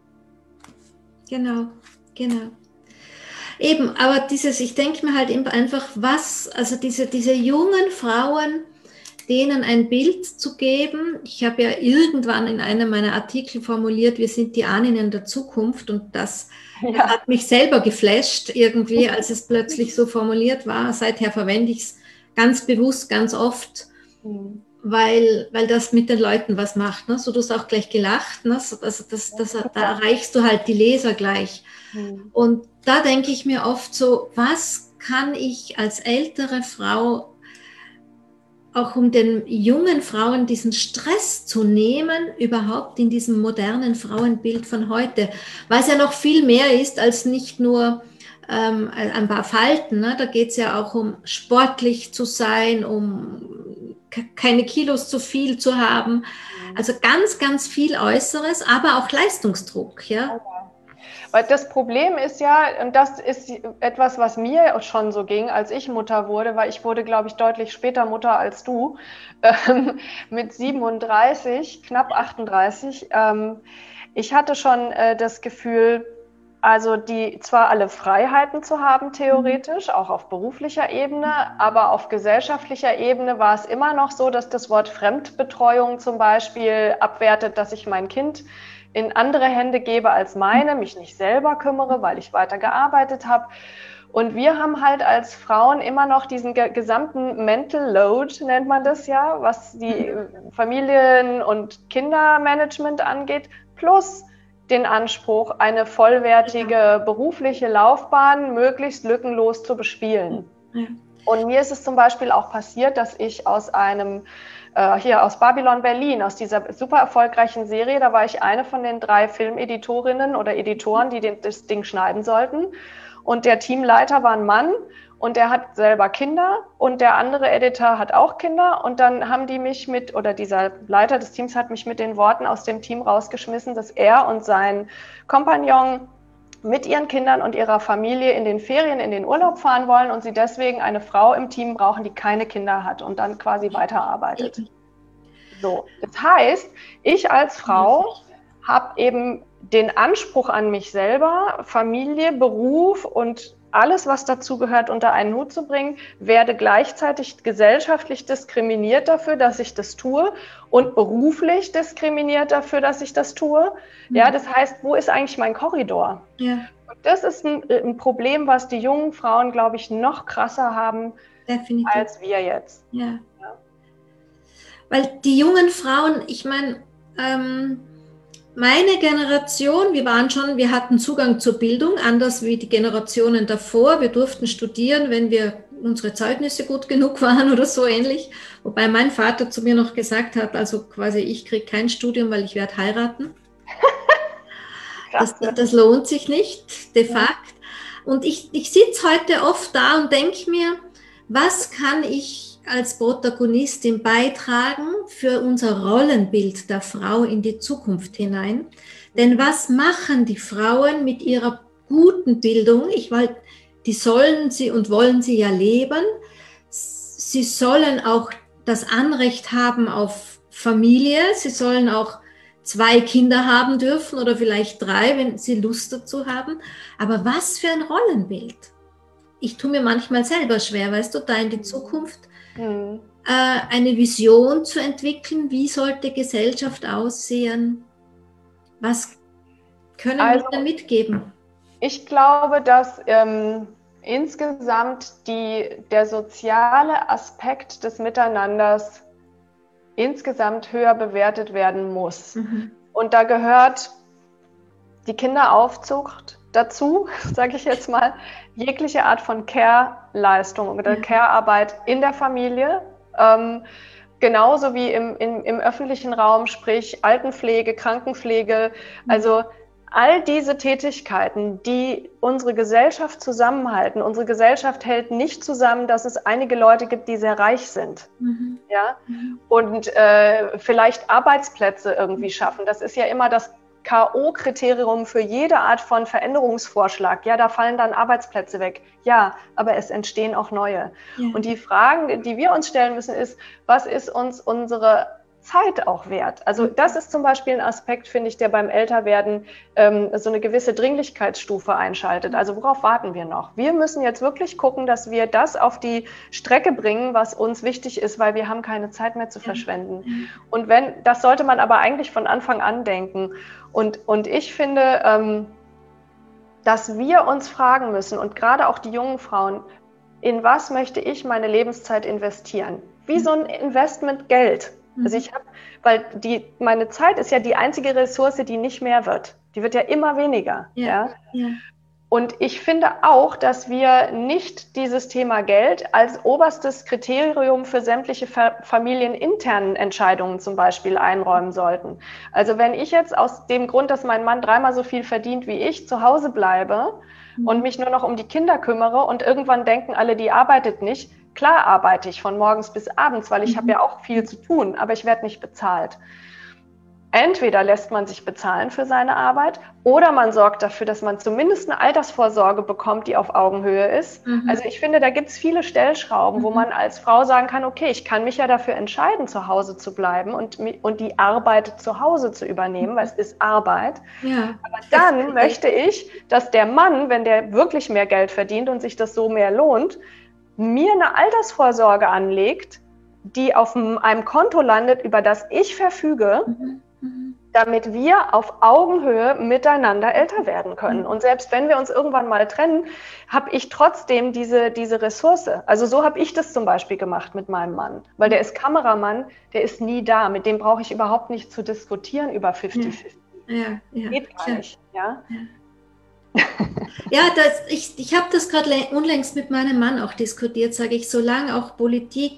genau, genau. Eben, aber dieses, ich denke mir halt eben einfach, was, also diese, diese jungen Frauen, denen ein Bild zu geben. Ich habe ja irgendwann in einem meiner Artikel formuliert, wir sind die Ahnen der Zukunft, und das, ja. das hat mich selber geflasht irgendwie, als es plötzlich so formuliert war. Seither verwende ich es ganz bewusst, ganz oft, mhm. weil, weil das mit den Leuten was macht. Ne? So, du hast auch gleich gelacht, ne? So, also das, das, da erreichst du halt die Leser gleich. Mhm. Und da denke ich mir oft so, was kann ich als ältere Frau, auch um den jungen Frauen diesen Stress zu nehmen, überhaupt in diesem modernen Frauenbild von heute, weil es ja noch viel mehr ist als nicht nur ähm, ein paar Falten. Ne? Da geht es ja auch um sportlich zu sein, um k- keine Kilos zu viel zu haben. Also ganz, ganz viel Äußeres, aber auch Leistungsdruck. Ja? Weil das Problem ist ja, und das ist etwas, was mir schon so ging, als ich Mutter wurde, weil ich wurde, glaube ich, deutlich später Mutter als du, ähm, mit siebenunddreißig, knapp achtunddreißig. Ähm, ich hatte schon äh, das Gefühl, also die zwar alle Freiheiten zu haben, theoretisch, auch auf beruflicher Ebene, aber auf gesellschaftlicher Ebene war es immer noch so, dass das Wort Fremdbetreuung zum Beispiel abwertet, dass ich mein Kind in andere Hände gebe als meine, mich nicht selber kümmere, weil ich weiter gearbeitet habe. Und wir haben halt als Frauen immer noch diesen ge- gesamten Mental Load, nennt man das ja, was die Familien- und Kindermanagement angeht, plus den Anspruch, eine vollwertige berufliche Laufbahn möglichst lückenlos zu bespielen. Ja. Und mir ist es zum Beispiel auch passiert, dass ich aus einem äh, hier aus Babylon Berlin, aus dieser super erfolgreichen Serie, da war ich eine von den drei Filmeditorinnen oder Editoren, die den, das Ding schneiden sollten. Und der Teamleiter war ein Mann und der hat selber Kinder und der andere Editor hat auch Kinder. Und dann haben die mich mit, oder dieser Leiter des Teams hat mich mit den Worten aus dem Team rausgeschmissen, dass er und sein Kompagnon mit ihren Kindern und ihrer Familie in den Ferien in den Urlaub fahren wollen und sie deswegen eine Frau im Team brauchen, die keine Kinder hat und dann quasi weiterarbeitet. So, das heißt, ich als Frau habe eben den Anspruch an mich selber, Familie, Beruf und alles, was dazu gehört, unter einen Hut zu bringen, werde gleichzeitig gesellschaftlich diskriminiert dafür, dass ich das tue und beruflich diskriminiert dafür, dass ich das tue. Mhm. Ja, das heißt, wo ist eigentlich mein Korridor? Ja. Und das ist ein, ein Problem, was die jungen Frauen, glaube ich, noch krasser haben, definitiv, als wir jetzt. Ja. Ja. Weil die jungen Frauen, ich meine, ähm, meine Generation, wir waren schon, wir hatten Zugang zur Bildung, anders wie die Generationen davor. Wir durften studieren, wenn wir unsere Zeugnisse gut genug waren oder so ähnlich. Wobei mein Vater zu mir noch gesagt hat, also quasi ich kriege kein Studium, weil ich werde heiraten. das, das lohnt sich nicht, de facto. Und ich, ich sitze heute oft da und denke mir, was kann ich als Protagonistin beitragen für unser Rollenbild der Frau in die Zukunft hinein? Denn was machen die Frauen mit ihrer guten Bildung? Ich weiß, die sollen sie und wollen sie ja leben. Sie sollen auch das Anrecht haben auf Familie. Sie sollen auch zwei Kinder haben dürfen oder vielleicht drei, wenn sie Lust dazu haben. Aber was für ein Rollenbild? Ich tue mir manchmal selber schwer, weißt du, da in die Zukunft mhm. äh, eine Vision zu entwickeln. Wie sollte Gesellschaft aussehen? Was können also, wir da mitgeben? Ich glaube, dass ähm, insgesamt die, der soziale Aspekt des Miteinanders insgesamt höher bewertet werden muss. Mhm. Und da gehört die Kinderaufzucht dazu, sage ich jetzt mal, jegliche Art von Care-Leistung oder ja. Care-Arbeit in der Familie, ähm, genauso wie im, im, im öffentlichen Raum, sprich Altenpflege, Krankenpflege, also all diese Tätigkeiten, die unsere Gesellschaft zusammenhalten, unsere Gesellschaft hält nicht zusammen, dass es einige Leute gibt, die sehr reich sind, mhm. ja, mhm. und äh, vielleicht Arbeitsplätze irgendwie schaffen. Das ist ja immer das K O-Kriterium für jede Art von Veränderungsvorschlag. Ja, da fallen dann Arbeitsplätze weg. Ja, aber es entstehen auch neue. Ja. Und die Fragen, die wir uns stellen müssen, ist, was ist uns unsere Zeit auch wert? Also das ist zum Beispiel ein Aspekt, finde ich, der beim Älterwerden ähm, so eine gewisse Dringlichkeitsstufe einschaltet. Also worauf warten wir noch? Wir müssen jetzt wirklich gucken, dass wir das auf die Strecke bringen, was uns wichtig ist, weil wir haben keine Zeit mehr zu verschwenden. Und wenn, das sollte man aber eigentlich von Anfang an denken. Und, und ich finde, ähm, dass wir uns fragen müssen, und gerade auch die jungen Frauen, in was möchte ich meine Lebenszeit investieren? Wie so ein Investment Geld. Also ich habe, weil die, meine Zeit ist ja die einzige Ressource, die nicht mehr wird. Die wird ja immer weniger. Ja, ja? Ja. Und ich finde auch, dass wir nicht dieses Thema Geld als oberstes Kriterium für sämtliche fa- familieninternen Entscheidungen zum Beispiel einräumen sollten. Also wenn ich jetzt aus dem Grund, dass mein Mann dreimal so viel verdient wie ich, zu Hause bleibe mhm. und mich nur noch um die Kinder kümmere und irgendwann denken alle, die arbeitet nicht. Klar arbeite ich von morgens bis abends, weil ich mhm. habe ja auch viel zu tun, aber ich werde nicht bezahlt. Entweder lässt man sich bezahlen für seine Arbeit oder man sorgt dafür, dass man zumindest eine Altersvorsorge bekommt, die auf Augenhöhe ist. Mhm. Also ich finde, da gibt es viele Stellschrauben, mhm. wo man als Frau sagen kann, okay, ich kann mich ja dafür entscheiden, zu Hause zu bleiben und, und die Arbeit zu Hause zu übernehmen, weil es ist Arbeit. Ja. Aber dann möchte ich, dass der Mann, wenn der wirklich mehr Geld verdient und sich das so mehr lohnt, mir eine Altersvorsorge anlegt, die auf einem Konto landet, über das ich verfüge, mhm. damit wir auf Augenhöhe miteinander älter werden können. Und selbst wenn wir uns irgendwann mal trennen, habe ich trotzdem diese, diese Ressource. Also so habe ich das zum Beispiel gemacht mit meinem Mann, weil der ist Kameramann, der ist nie da. Mit dem brauche ich überhaupt nicht zu diskutieren über fünfzig fünfzig. Ja, ja, ja, geht gar nicht. Ja? Ja. Ja, das, ich, ich habe das gerade unlängst mit meinem Mann auch diskutiert, sage ich, solange auch Politik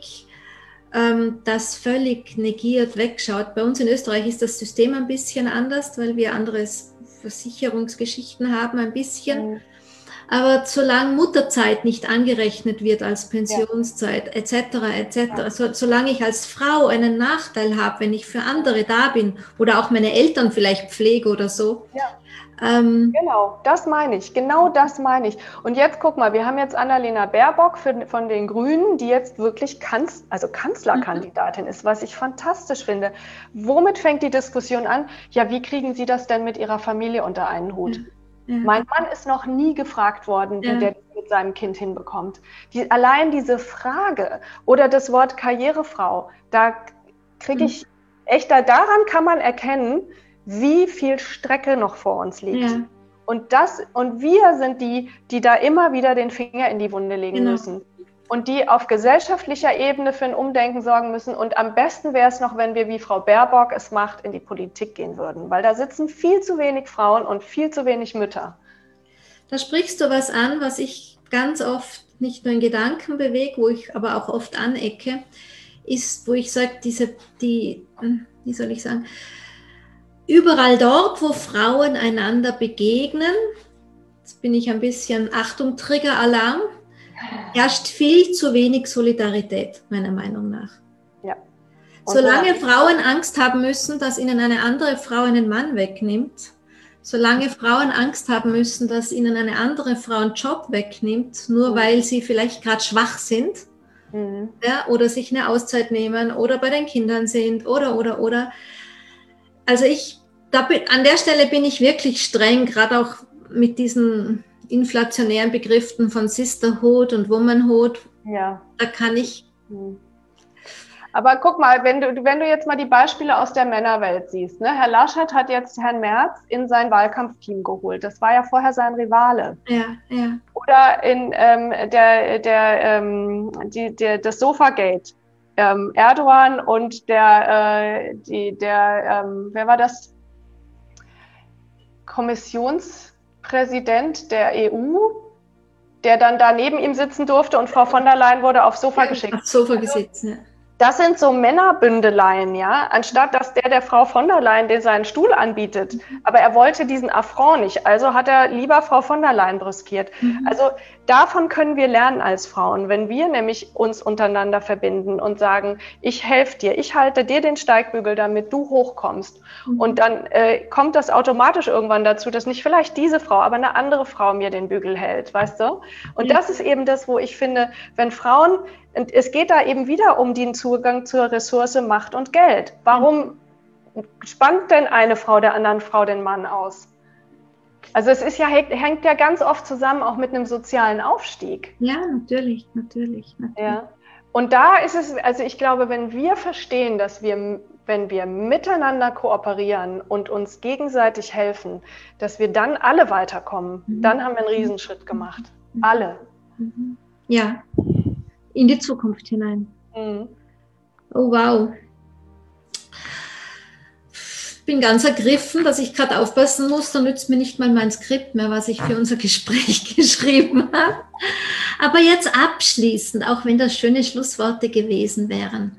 ähm, das völlig negiert, wegschaut. Bei uns in Österreich ist das System ein bisschen anders, weil wir andere Versicherungsgeschichten haben, ein bisschen. Mhm. Aber solange Mutterzeit nicht angerechnet wird als Pensionszeit, ja. et cetera et cetera, ja. so, solange ich als Frau einen Nachteil habe, wenn ich für andere da bin oder auch meine Eltern vielleicht pflege oder so. Ja. Ähm, genau, das meine ich, genau das meine ich. Und jetzt guck mal, wir haben jetzt Annalena Baerbock für, von den Grünen, die jetzt wirklich Kanz, also Kanzlerkandidatin ist, was ich fantastisch finde. Womit fängt die Diskussion an? Ja, wie kriegen Sie das denn mit Ihrer Familie unter einen Hut? Ja. Mein Mann ist noch nie gefragt worden, wie ja. der das mit seinem Kind hinbekommt. Die, allein diese Frage oder das Wort Karrierefrau, da kriege ich echt, da, daran kann man erkennen, wie viel Strecke noch vor uns liegt. Ja. Und das, und wir sind die, die da immer wieder den Finger in die Wunde legen genau. müssen. Und die auf gesellschaftlicher Ebene für ein Umdenken sorgen müssen. Und am besten wäre es noch, wenn wir, wie Frau Baerbock es macht, in die Politik gehen würden. Weil da sitzen viel zu wenig Frauen und viel zu wenig Mütter. Da sprichst du was an, was ich ganz oft nicht nur in Gedanken bewege, wo ich aber auch oft anecke, ist, wo ich sage, diese, die, wie soll ich sagen, überall dort, wo Frauen einander begegnen, jetzt bin ich ein bisschen, Achtung, Trigger-Alarm, herrscht viel zu wenig Solidarität, meiner Meinung nach. Ja. Solange Frauen Angst haben müssen, dass ihnen eine andere Frau einen Mann wegnimmt, solange Frauen Angst haben müssen, dass ihnen eine andere Frau einen Job wegnimmt, nur mhm. weil sie vielleicht gerade schwach sind, mhm. ja, oder sich eine Auszeit nehmen oder bei den Kindern sind oder, oder, oder. Also ich, da bin, an der Stelle bin ich wirklich streng, gerade auch mit diesen inflationären Begriffen von Sisterhood und Womanhood. Ja. Da kann ich... Aber guck mal, wenn du, wenn du jetzt mal die Beispiele aus der Männerwelt siehst, ne? Herr Laschet hat jetzt Herrn Merz in sein Wahlkampfteam geholt. Das war ja vorher sein Rivale. Ja, ja. Oder in ähm, der, der, ähm, die, der, das Sofagate. Ähm, Erdogan und der, äh, die, der, ähm, wer war das? Kommissionspräsident der E U, der dann da neben ihm sitzen durfte und Frau von der Leyen wurde aufs Sofa ja, geschickt. Aufs Sofa gesetzt, ja. Das sind so Männerbündeleien, ja, anstatt dass der der Frau von der Leyen den seinen Stuhl anbietet. Aber er wollte diesen Affront nicht, also hat er lieber Frau von der Leyen brüskiert. Mhm. Also davon können wir lernen als Frauen, wenn wir nämlich uns untereinander verbinden und sagen, ich helfe dir, ich halte dir den Steigbügel, damit du hochkommst. Mhm. Und dann äh, kommt das automatisch irgendwann dazu, dass nicht vielleicht diese Frau, aber eine andere Frau mir den Bügel hält, weißt du? Und ja. Das ist eben das, wo ich finde, wenn Frauen, und es geht da eben wieder um den Zugang zur Ressource Macht und Geld. Warum spannt denn eine Frau der anderen Frau den Mann aus? Also es ist ja, hängt ja ganz oft zusammen auch mit einem sozialen Aufstieg. Ja, natürlich, natürlich, natürlich. Ja. Und da ist es, also ich glaube, wenn wir verstehen, dass wir, wenn wir miteinander kooperieren und uns gegenseitig helfen, dass wir dann alle weiterkommen, mhm. dann haben wir einen Riesenschritt gemacht. Mhm. Alle. Mhm. Ja. In die Zukunft hinein. Mhm. Oh, wow. Ich bin ganz ergriffen, dass ich gerade aufpassen muss, da nützt mir nicht mal mein Skript mehr, was ich für unser Gespräch geschrieben habe. Aber jetzt abschließend, auch wenn das schöne Schlussworte gewesen wären.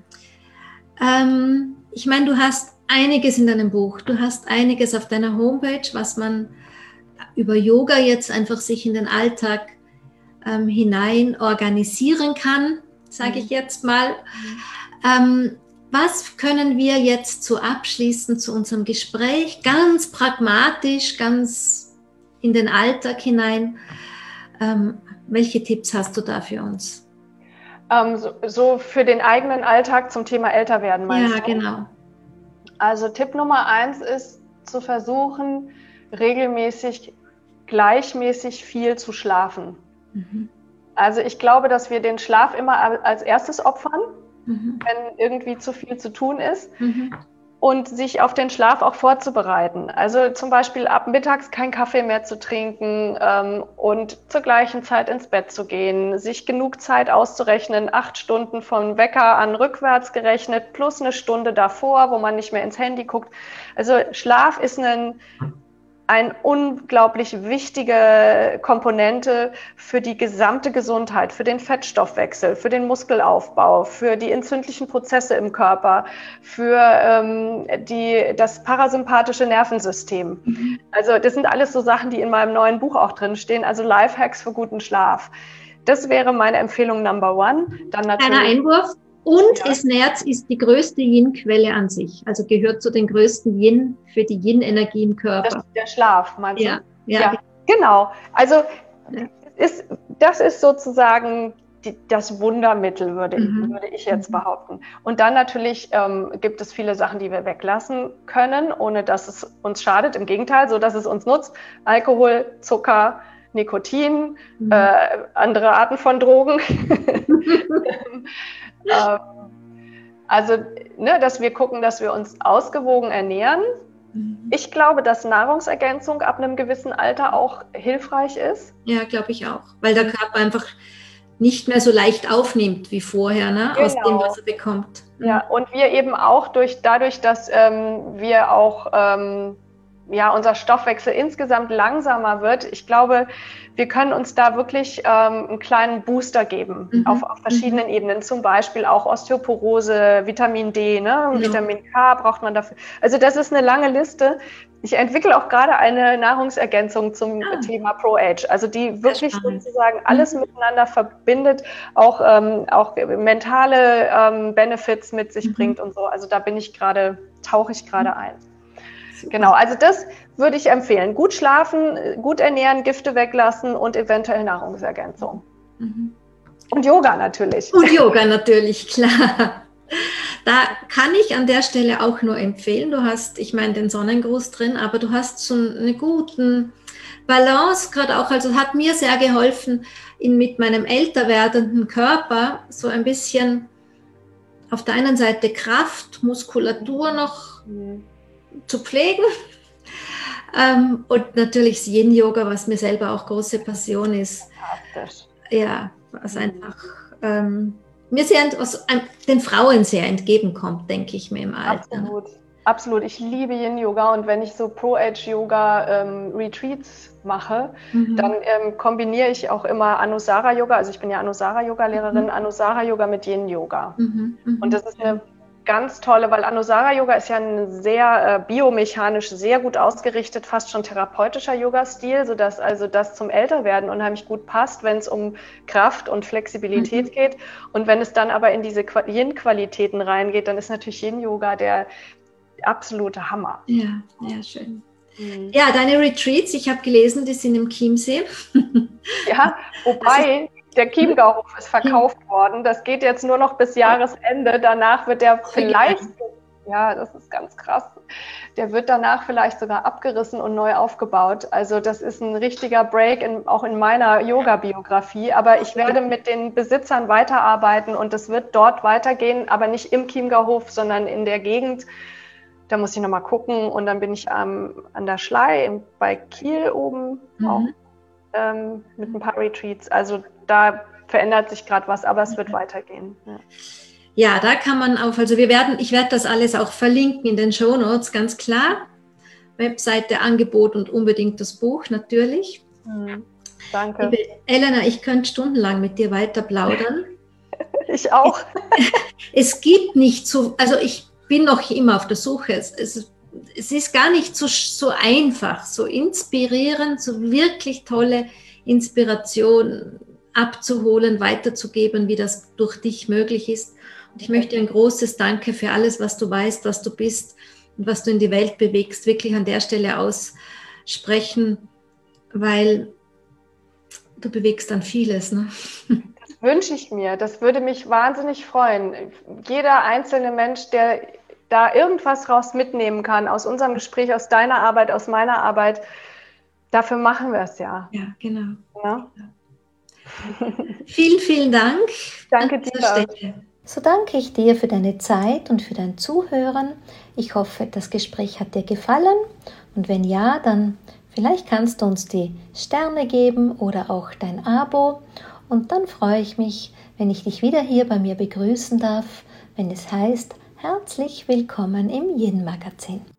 Ähm, ich meine, du hast einiges in deinem Buch, du hast einiges auf deiner Homepage, was man über Yoga jetzt einfach sich in den Alltag Ähm, hinein organisieren kann, sage ich jetzt mal. Ähm, was können wir jetzt so abschließend zu unserem Gespräch, ganz pragmatisch, ganz in den Alltag hinein, ähm, welche Tipps hast du da für uns? Ähm, so, so für den eigenen Alltag zum Thema Älterwerden, meinst du? Ja, genau. Also Tipp Nummer eins ist, zu versuchen, regelmäßig, gleichmäßig viel zu schlafen. Also ich glaube, dass wir den Schlaf immer als erstes opfern, mhm. wenn irgendwie zu viel zu tun ist mhm. und sich auf den Schlaf auch vorzubereiten. Also zum Beispiel ab mittags kein Kaffee mehr zu trinken ähm, und zur gleichen Zeit ins Bett zu gehen, sich genug Zeit auszurechnen, acht Stunden vom Wecker an rückwärts gerechnet, plus eine Stunde davor, wo man nicht mehr ins Handy guckt. Also Schlaf ist ein eine unglaublich wichtige Komponente für die gesamte Gesundheit, für den Fettstoffwechsel, für den Muskelaufbau, für die entzündlichen Prozesse im Körper, für ähm, die, das parasympathische Nervensystem. Mhm. Also das sind alles so Sachen, die in meinem neuen Buch auch drin stehen, also Lifehacks für guten Schlaf. Das wäre meine Empfehlung Number One. Dann natürlich Kleiner Einwurf. Und ja. Das Nerz ist die größte Yin-Quelle an sich, also gehört zu den größten Yin für die Yin-Energie im Körper. Das ist der Schlaf, meinst ja. du? Ja, ja, genau. Also ja. ist, das ist sozusagen die, das Wundermittel, würde, mhm. ich, würde ich jetzt mhm. behaupten. Und dann natürlich ähm, gibt es viele Sachen, die wir weglassen können, ohne dass es uns schadet. Im Gegenteil, so dass es uns nutzt. Alkohol, Zucker, Nikotin, mhm. äh, andere Arten von Drogen. Also, ne, dass wir gucken, dass wir uns ausgewogen ernähren. Mhm. Ich glaube, dass Nahrungsergänzung ab einem gewissen Alter auch hilfreich ist. Ja, glaube ich auch, weil der Körper einfach nicht mehr so leicht aufnimmt wie vorher, ne? Genau. Aus dem, was er bekommt. Mhm. Ja, und wir eben auch durch, dadurch, dass ähm, wir auch ähm, ja, unser Stoffwechsel insgesamt langsamer wird. Ich glaube, wir können uns da wirklich ähm, einen kleinen Booster geben, mhm. auf, auf verschiedenen mhm. Ebenen, zum Beispiel auch Osteoporose, Vitamin D, ne? Ja. Vitamin K braucht man dafür. Also das ist eine lange Liste. Ich entwickle auch gerade eine Nahrungsergänzung zum ah. Thema Pro-Age, also die wirklich sozusagen alles mhm. miteinander verbindet, auch, ähm, auch mentale ähm, Benefits mit sich mhm. bringt und so. Also da bin ich gerade, tauche ich gerade mhm. ein. Genau, also das würde ich empfehlen. Gut schlafen, gut ernähren, Gifte weglassen und eventuell Nahrungsergänzung. Mhm. Und Yoga natürlich. Und Yoga natürlich, klar. Da kann ich an der Stelle auch nur empfehlen. Du hast, ich meine, den Sonnengruß drin, aber du hast so eine gute Balance gerade auch. Also hat mir sehr geholfen, in, mit meinem älter werdenden Körper so ein bisschen auf der einen Seite Kraft, Muskulatur noch mhm. zu pflegen ähm, und natürlich das Yin-Yoga, was mir selber auch große Passion ist. Ja, was einfach ähm, mir sehr, was den Frauen sehr entgegenkommt, denke ich mir im Alter. Absolut. absolut. Ich liebe Yin-Yoga und wenn ich so Pro-Age-Yoga-Retreats ähm, mache, mhm. dann ähm, kombiniere ich auch immer Anusara-Yoga, also ich bin ja Anusara-Yoga-Lehrerin, mhm. Anusara-Yoga mit Yin-Yoga. Mhm. Mhm. Und das ist eine ganz tolle, weil Anusara-Yoga ist ja ein sehr äh, biomechanisch, sehr gut ausgerichtet, fast schon therapeutischer Yoga-Stil, sodass also das zum Älterwerden unheimlich gut passt, wenn es um Kraft und Flexibilität mhm. geht. Und wenn es dann aber in diese Yin-Qualitäten reingeht, dann ist natürlich Yin-Yoga der absolute Hammer. Ja, ja, schön. Mhm. Ja, deine Retreats, ich habe gelesen, die sind im Chiemsee. Ja, wobei der Chiemgauhof ist verkauft worden. Das geht jetzt nur noch bis Jahresende. Danach wird der vielleicht, ja, das ist ganz krass, der wird danach vielleicht sogar abgerissen und neu aufgebaut. Also das ist ein richtiger Break, in, auch in meiner Yoga-Biografie. Aber ich werde mit den Besitzern weiterarbeiten und es wird dort weitergehen, aber nicht im Chiemgauhof, sondern in der Gegend. Da muss ich nochmal gucken und dann bin ich ähm, an der Schlei bei Kiel oben mhm. auch ähm, mit ein paar Retreats. Also da verändert sich gerade was, aber es wird weitergehen. Ja. Ja, da kann man auf, also wir werden, ich werde das alles auch verlinken in den Shownotes, ganz klar. Webseite, Angebot und unbedingt das Buch, natürlich. Mhm. Danke. Liebe Elena, ich könnte stundenlang mit dir weiter plaudern. Ich auch. Es gibt nicht so, also ich bin noch immer auf der Suche. Es, es, es ist gar nicht so, so einfach, so inspirierend, so wirklich tolle Inspiration abzuholen, weiterzugeben, wie das durch dich möglich ist. Und ich möchte ein großes Danke für alles, was du weißt, was du bist und was du in die Welt bewegst, wirklich an der Stelle aussprechen, weil du bewegst dann vieles, ne? Das wünsche ich mir. Das würde mich wahnsinnig freuen. Jeder einzelne Mensch, der da irgendwas raus mitnehmen kann, aus unserem Gespräch, aus deiner Arbeit, aus meiner Arbeit, dafür machen wir es ja. Ja, genau. Ja? Vielen, vielen Dank. Danke dir. So danke ich dir für deine Zeit und für dein Zuhören. Ich hoffe, das Gespräch hat dir gefallen und wenn ja, dann vielleicht kannst du uns die Sterne geben oder auch dein Abo und dann freue ich mich, wenn ich dich wieder hier bei mir begrüßen darf, wenn es heißt, herzlich willkommen im Yin Magazin.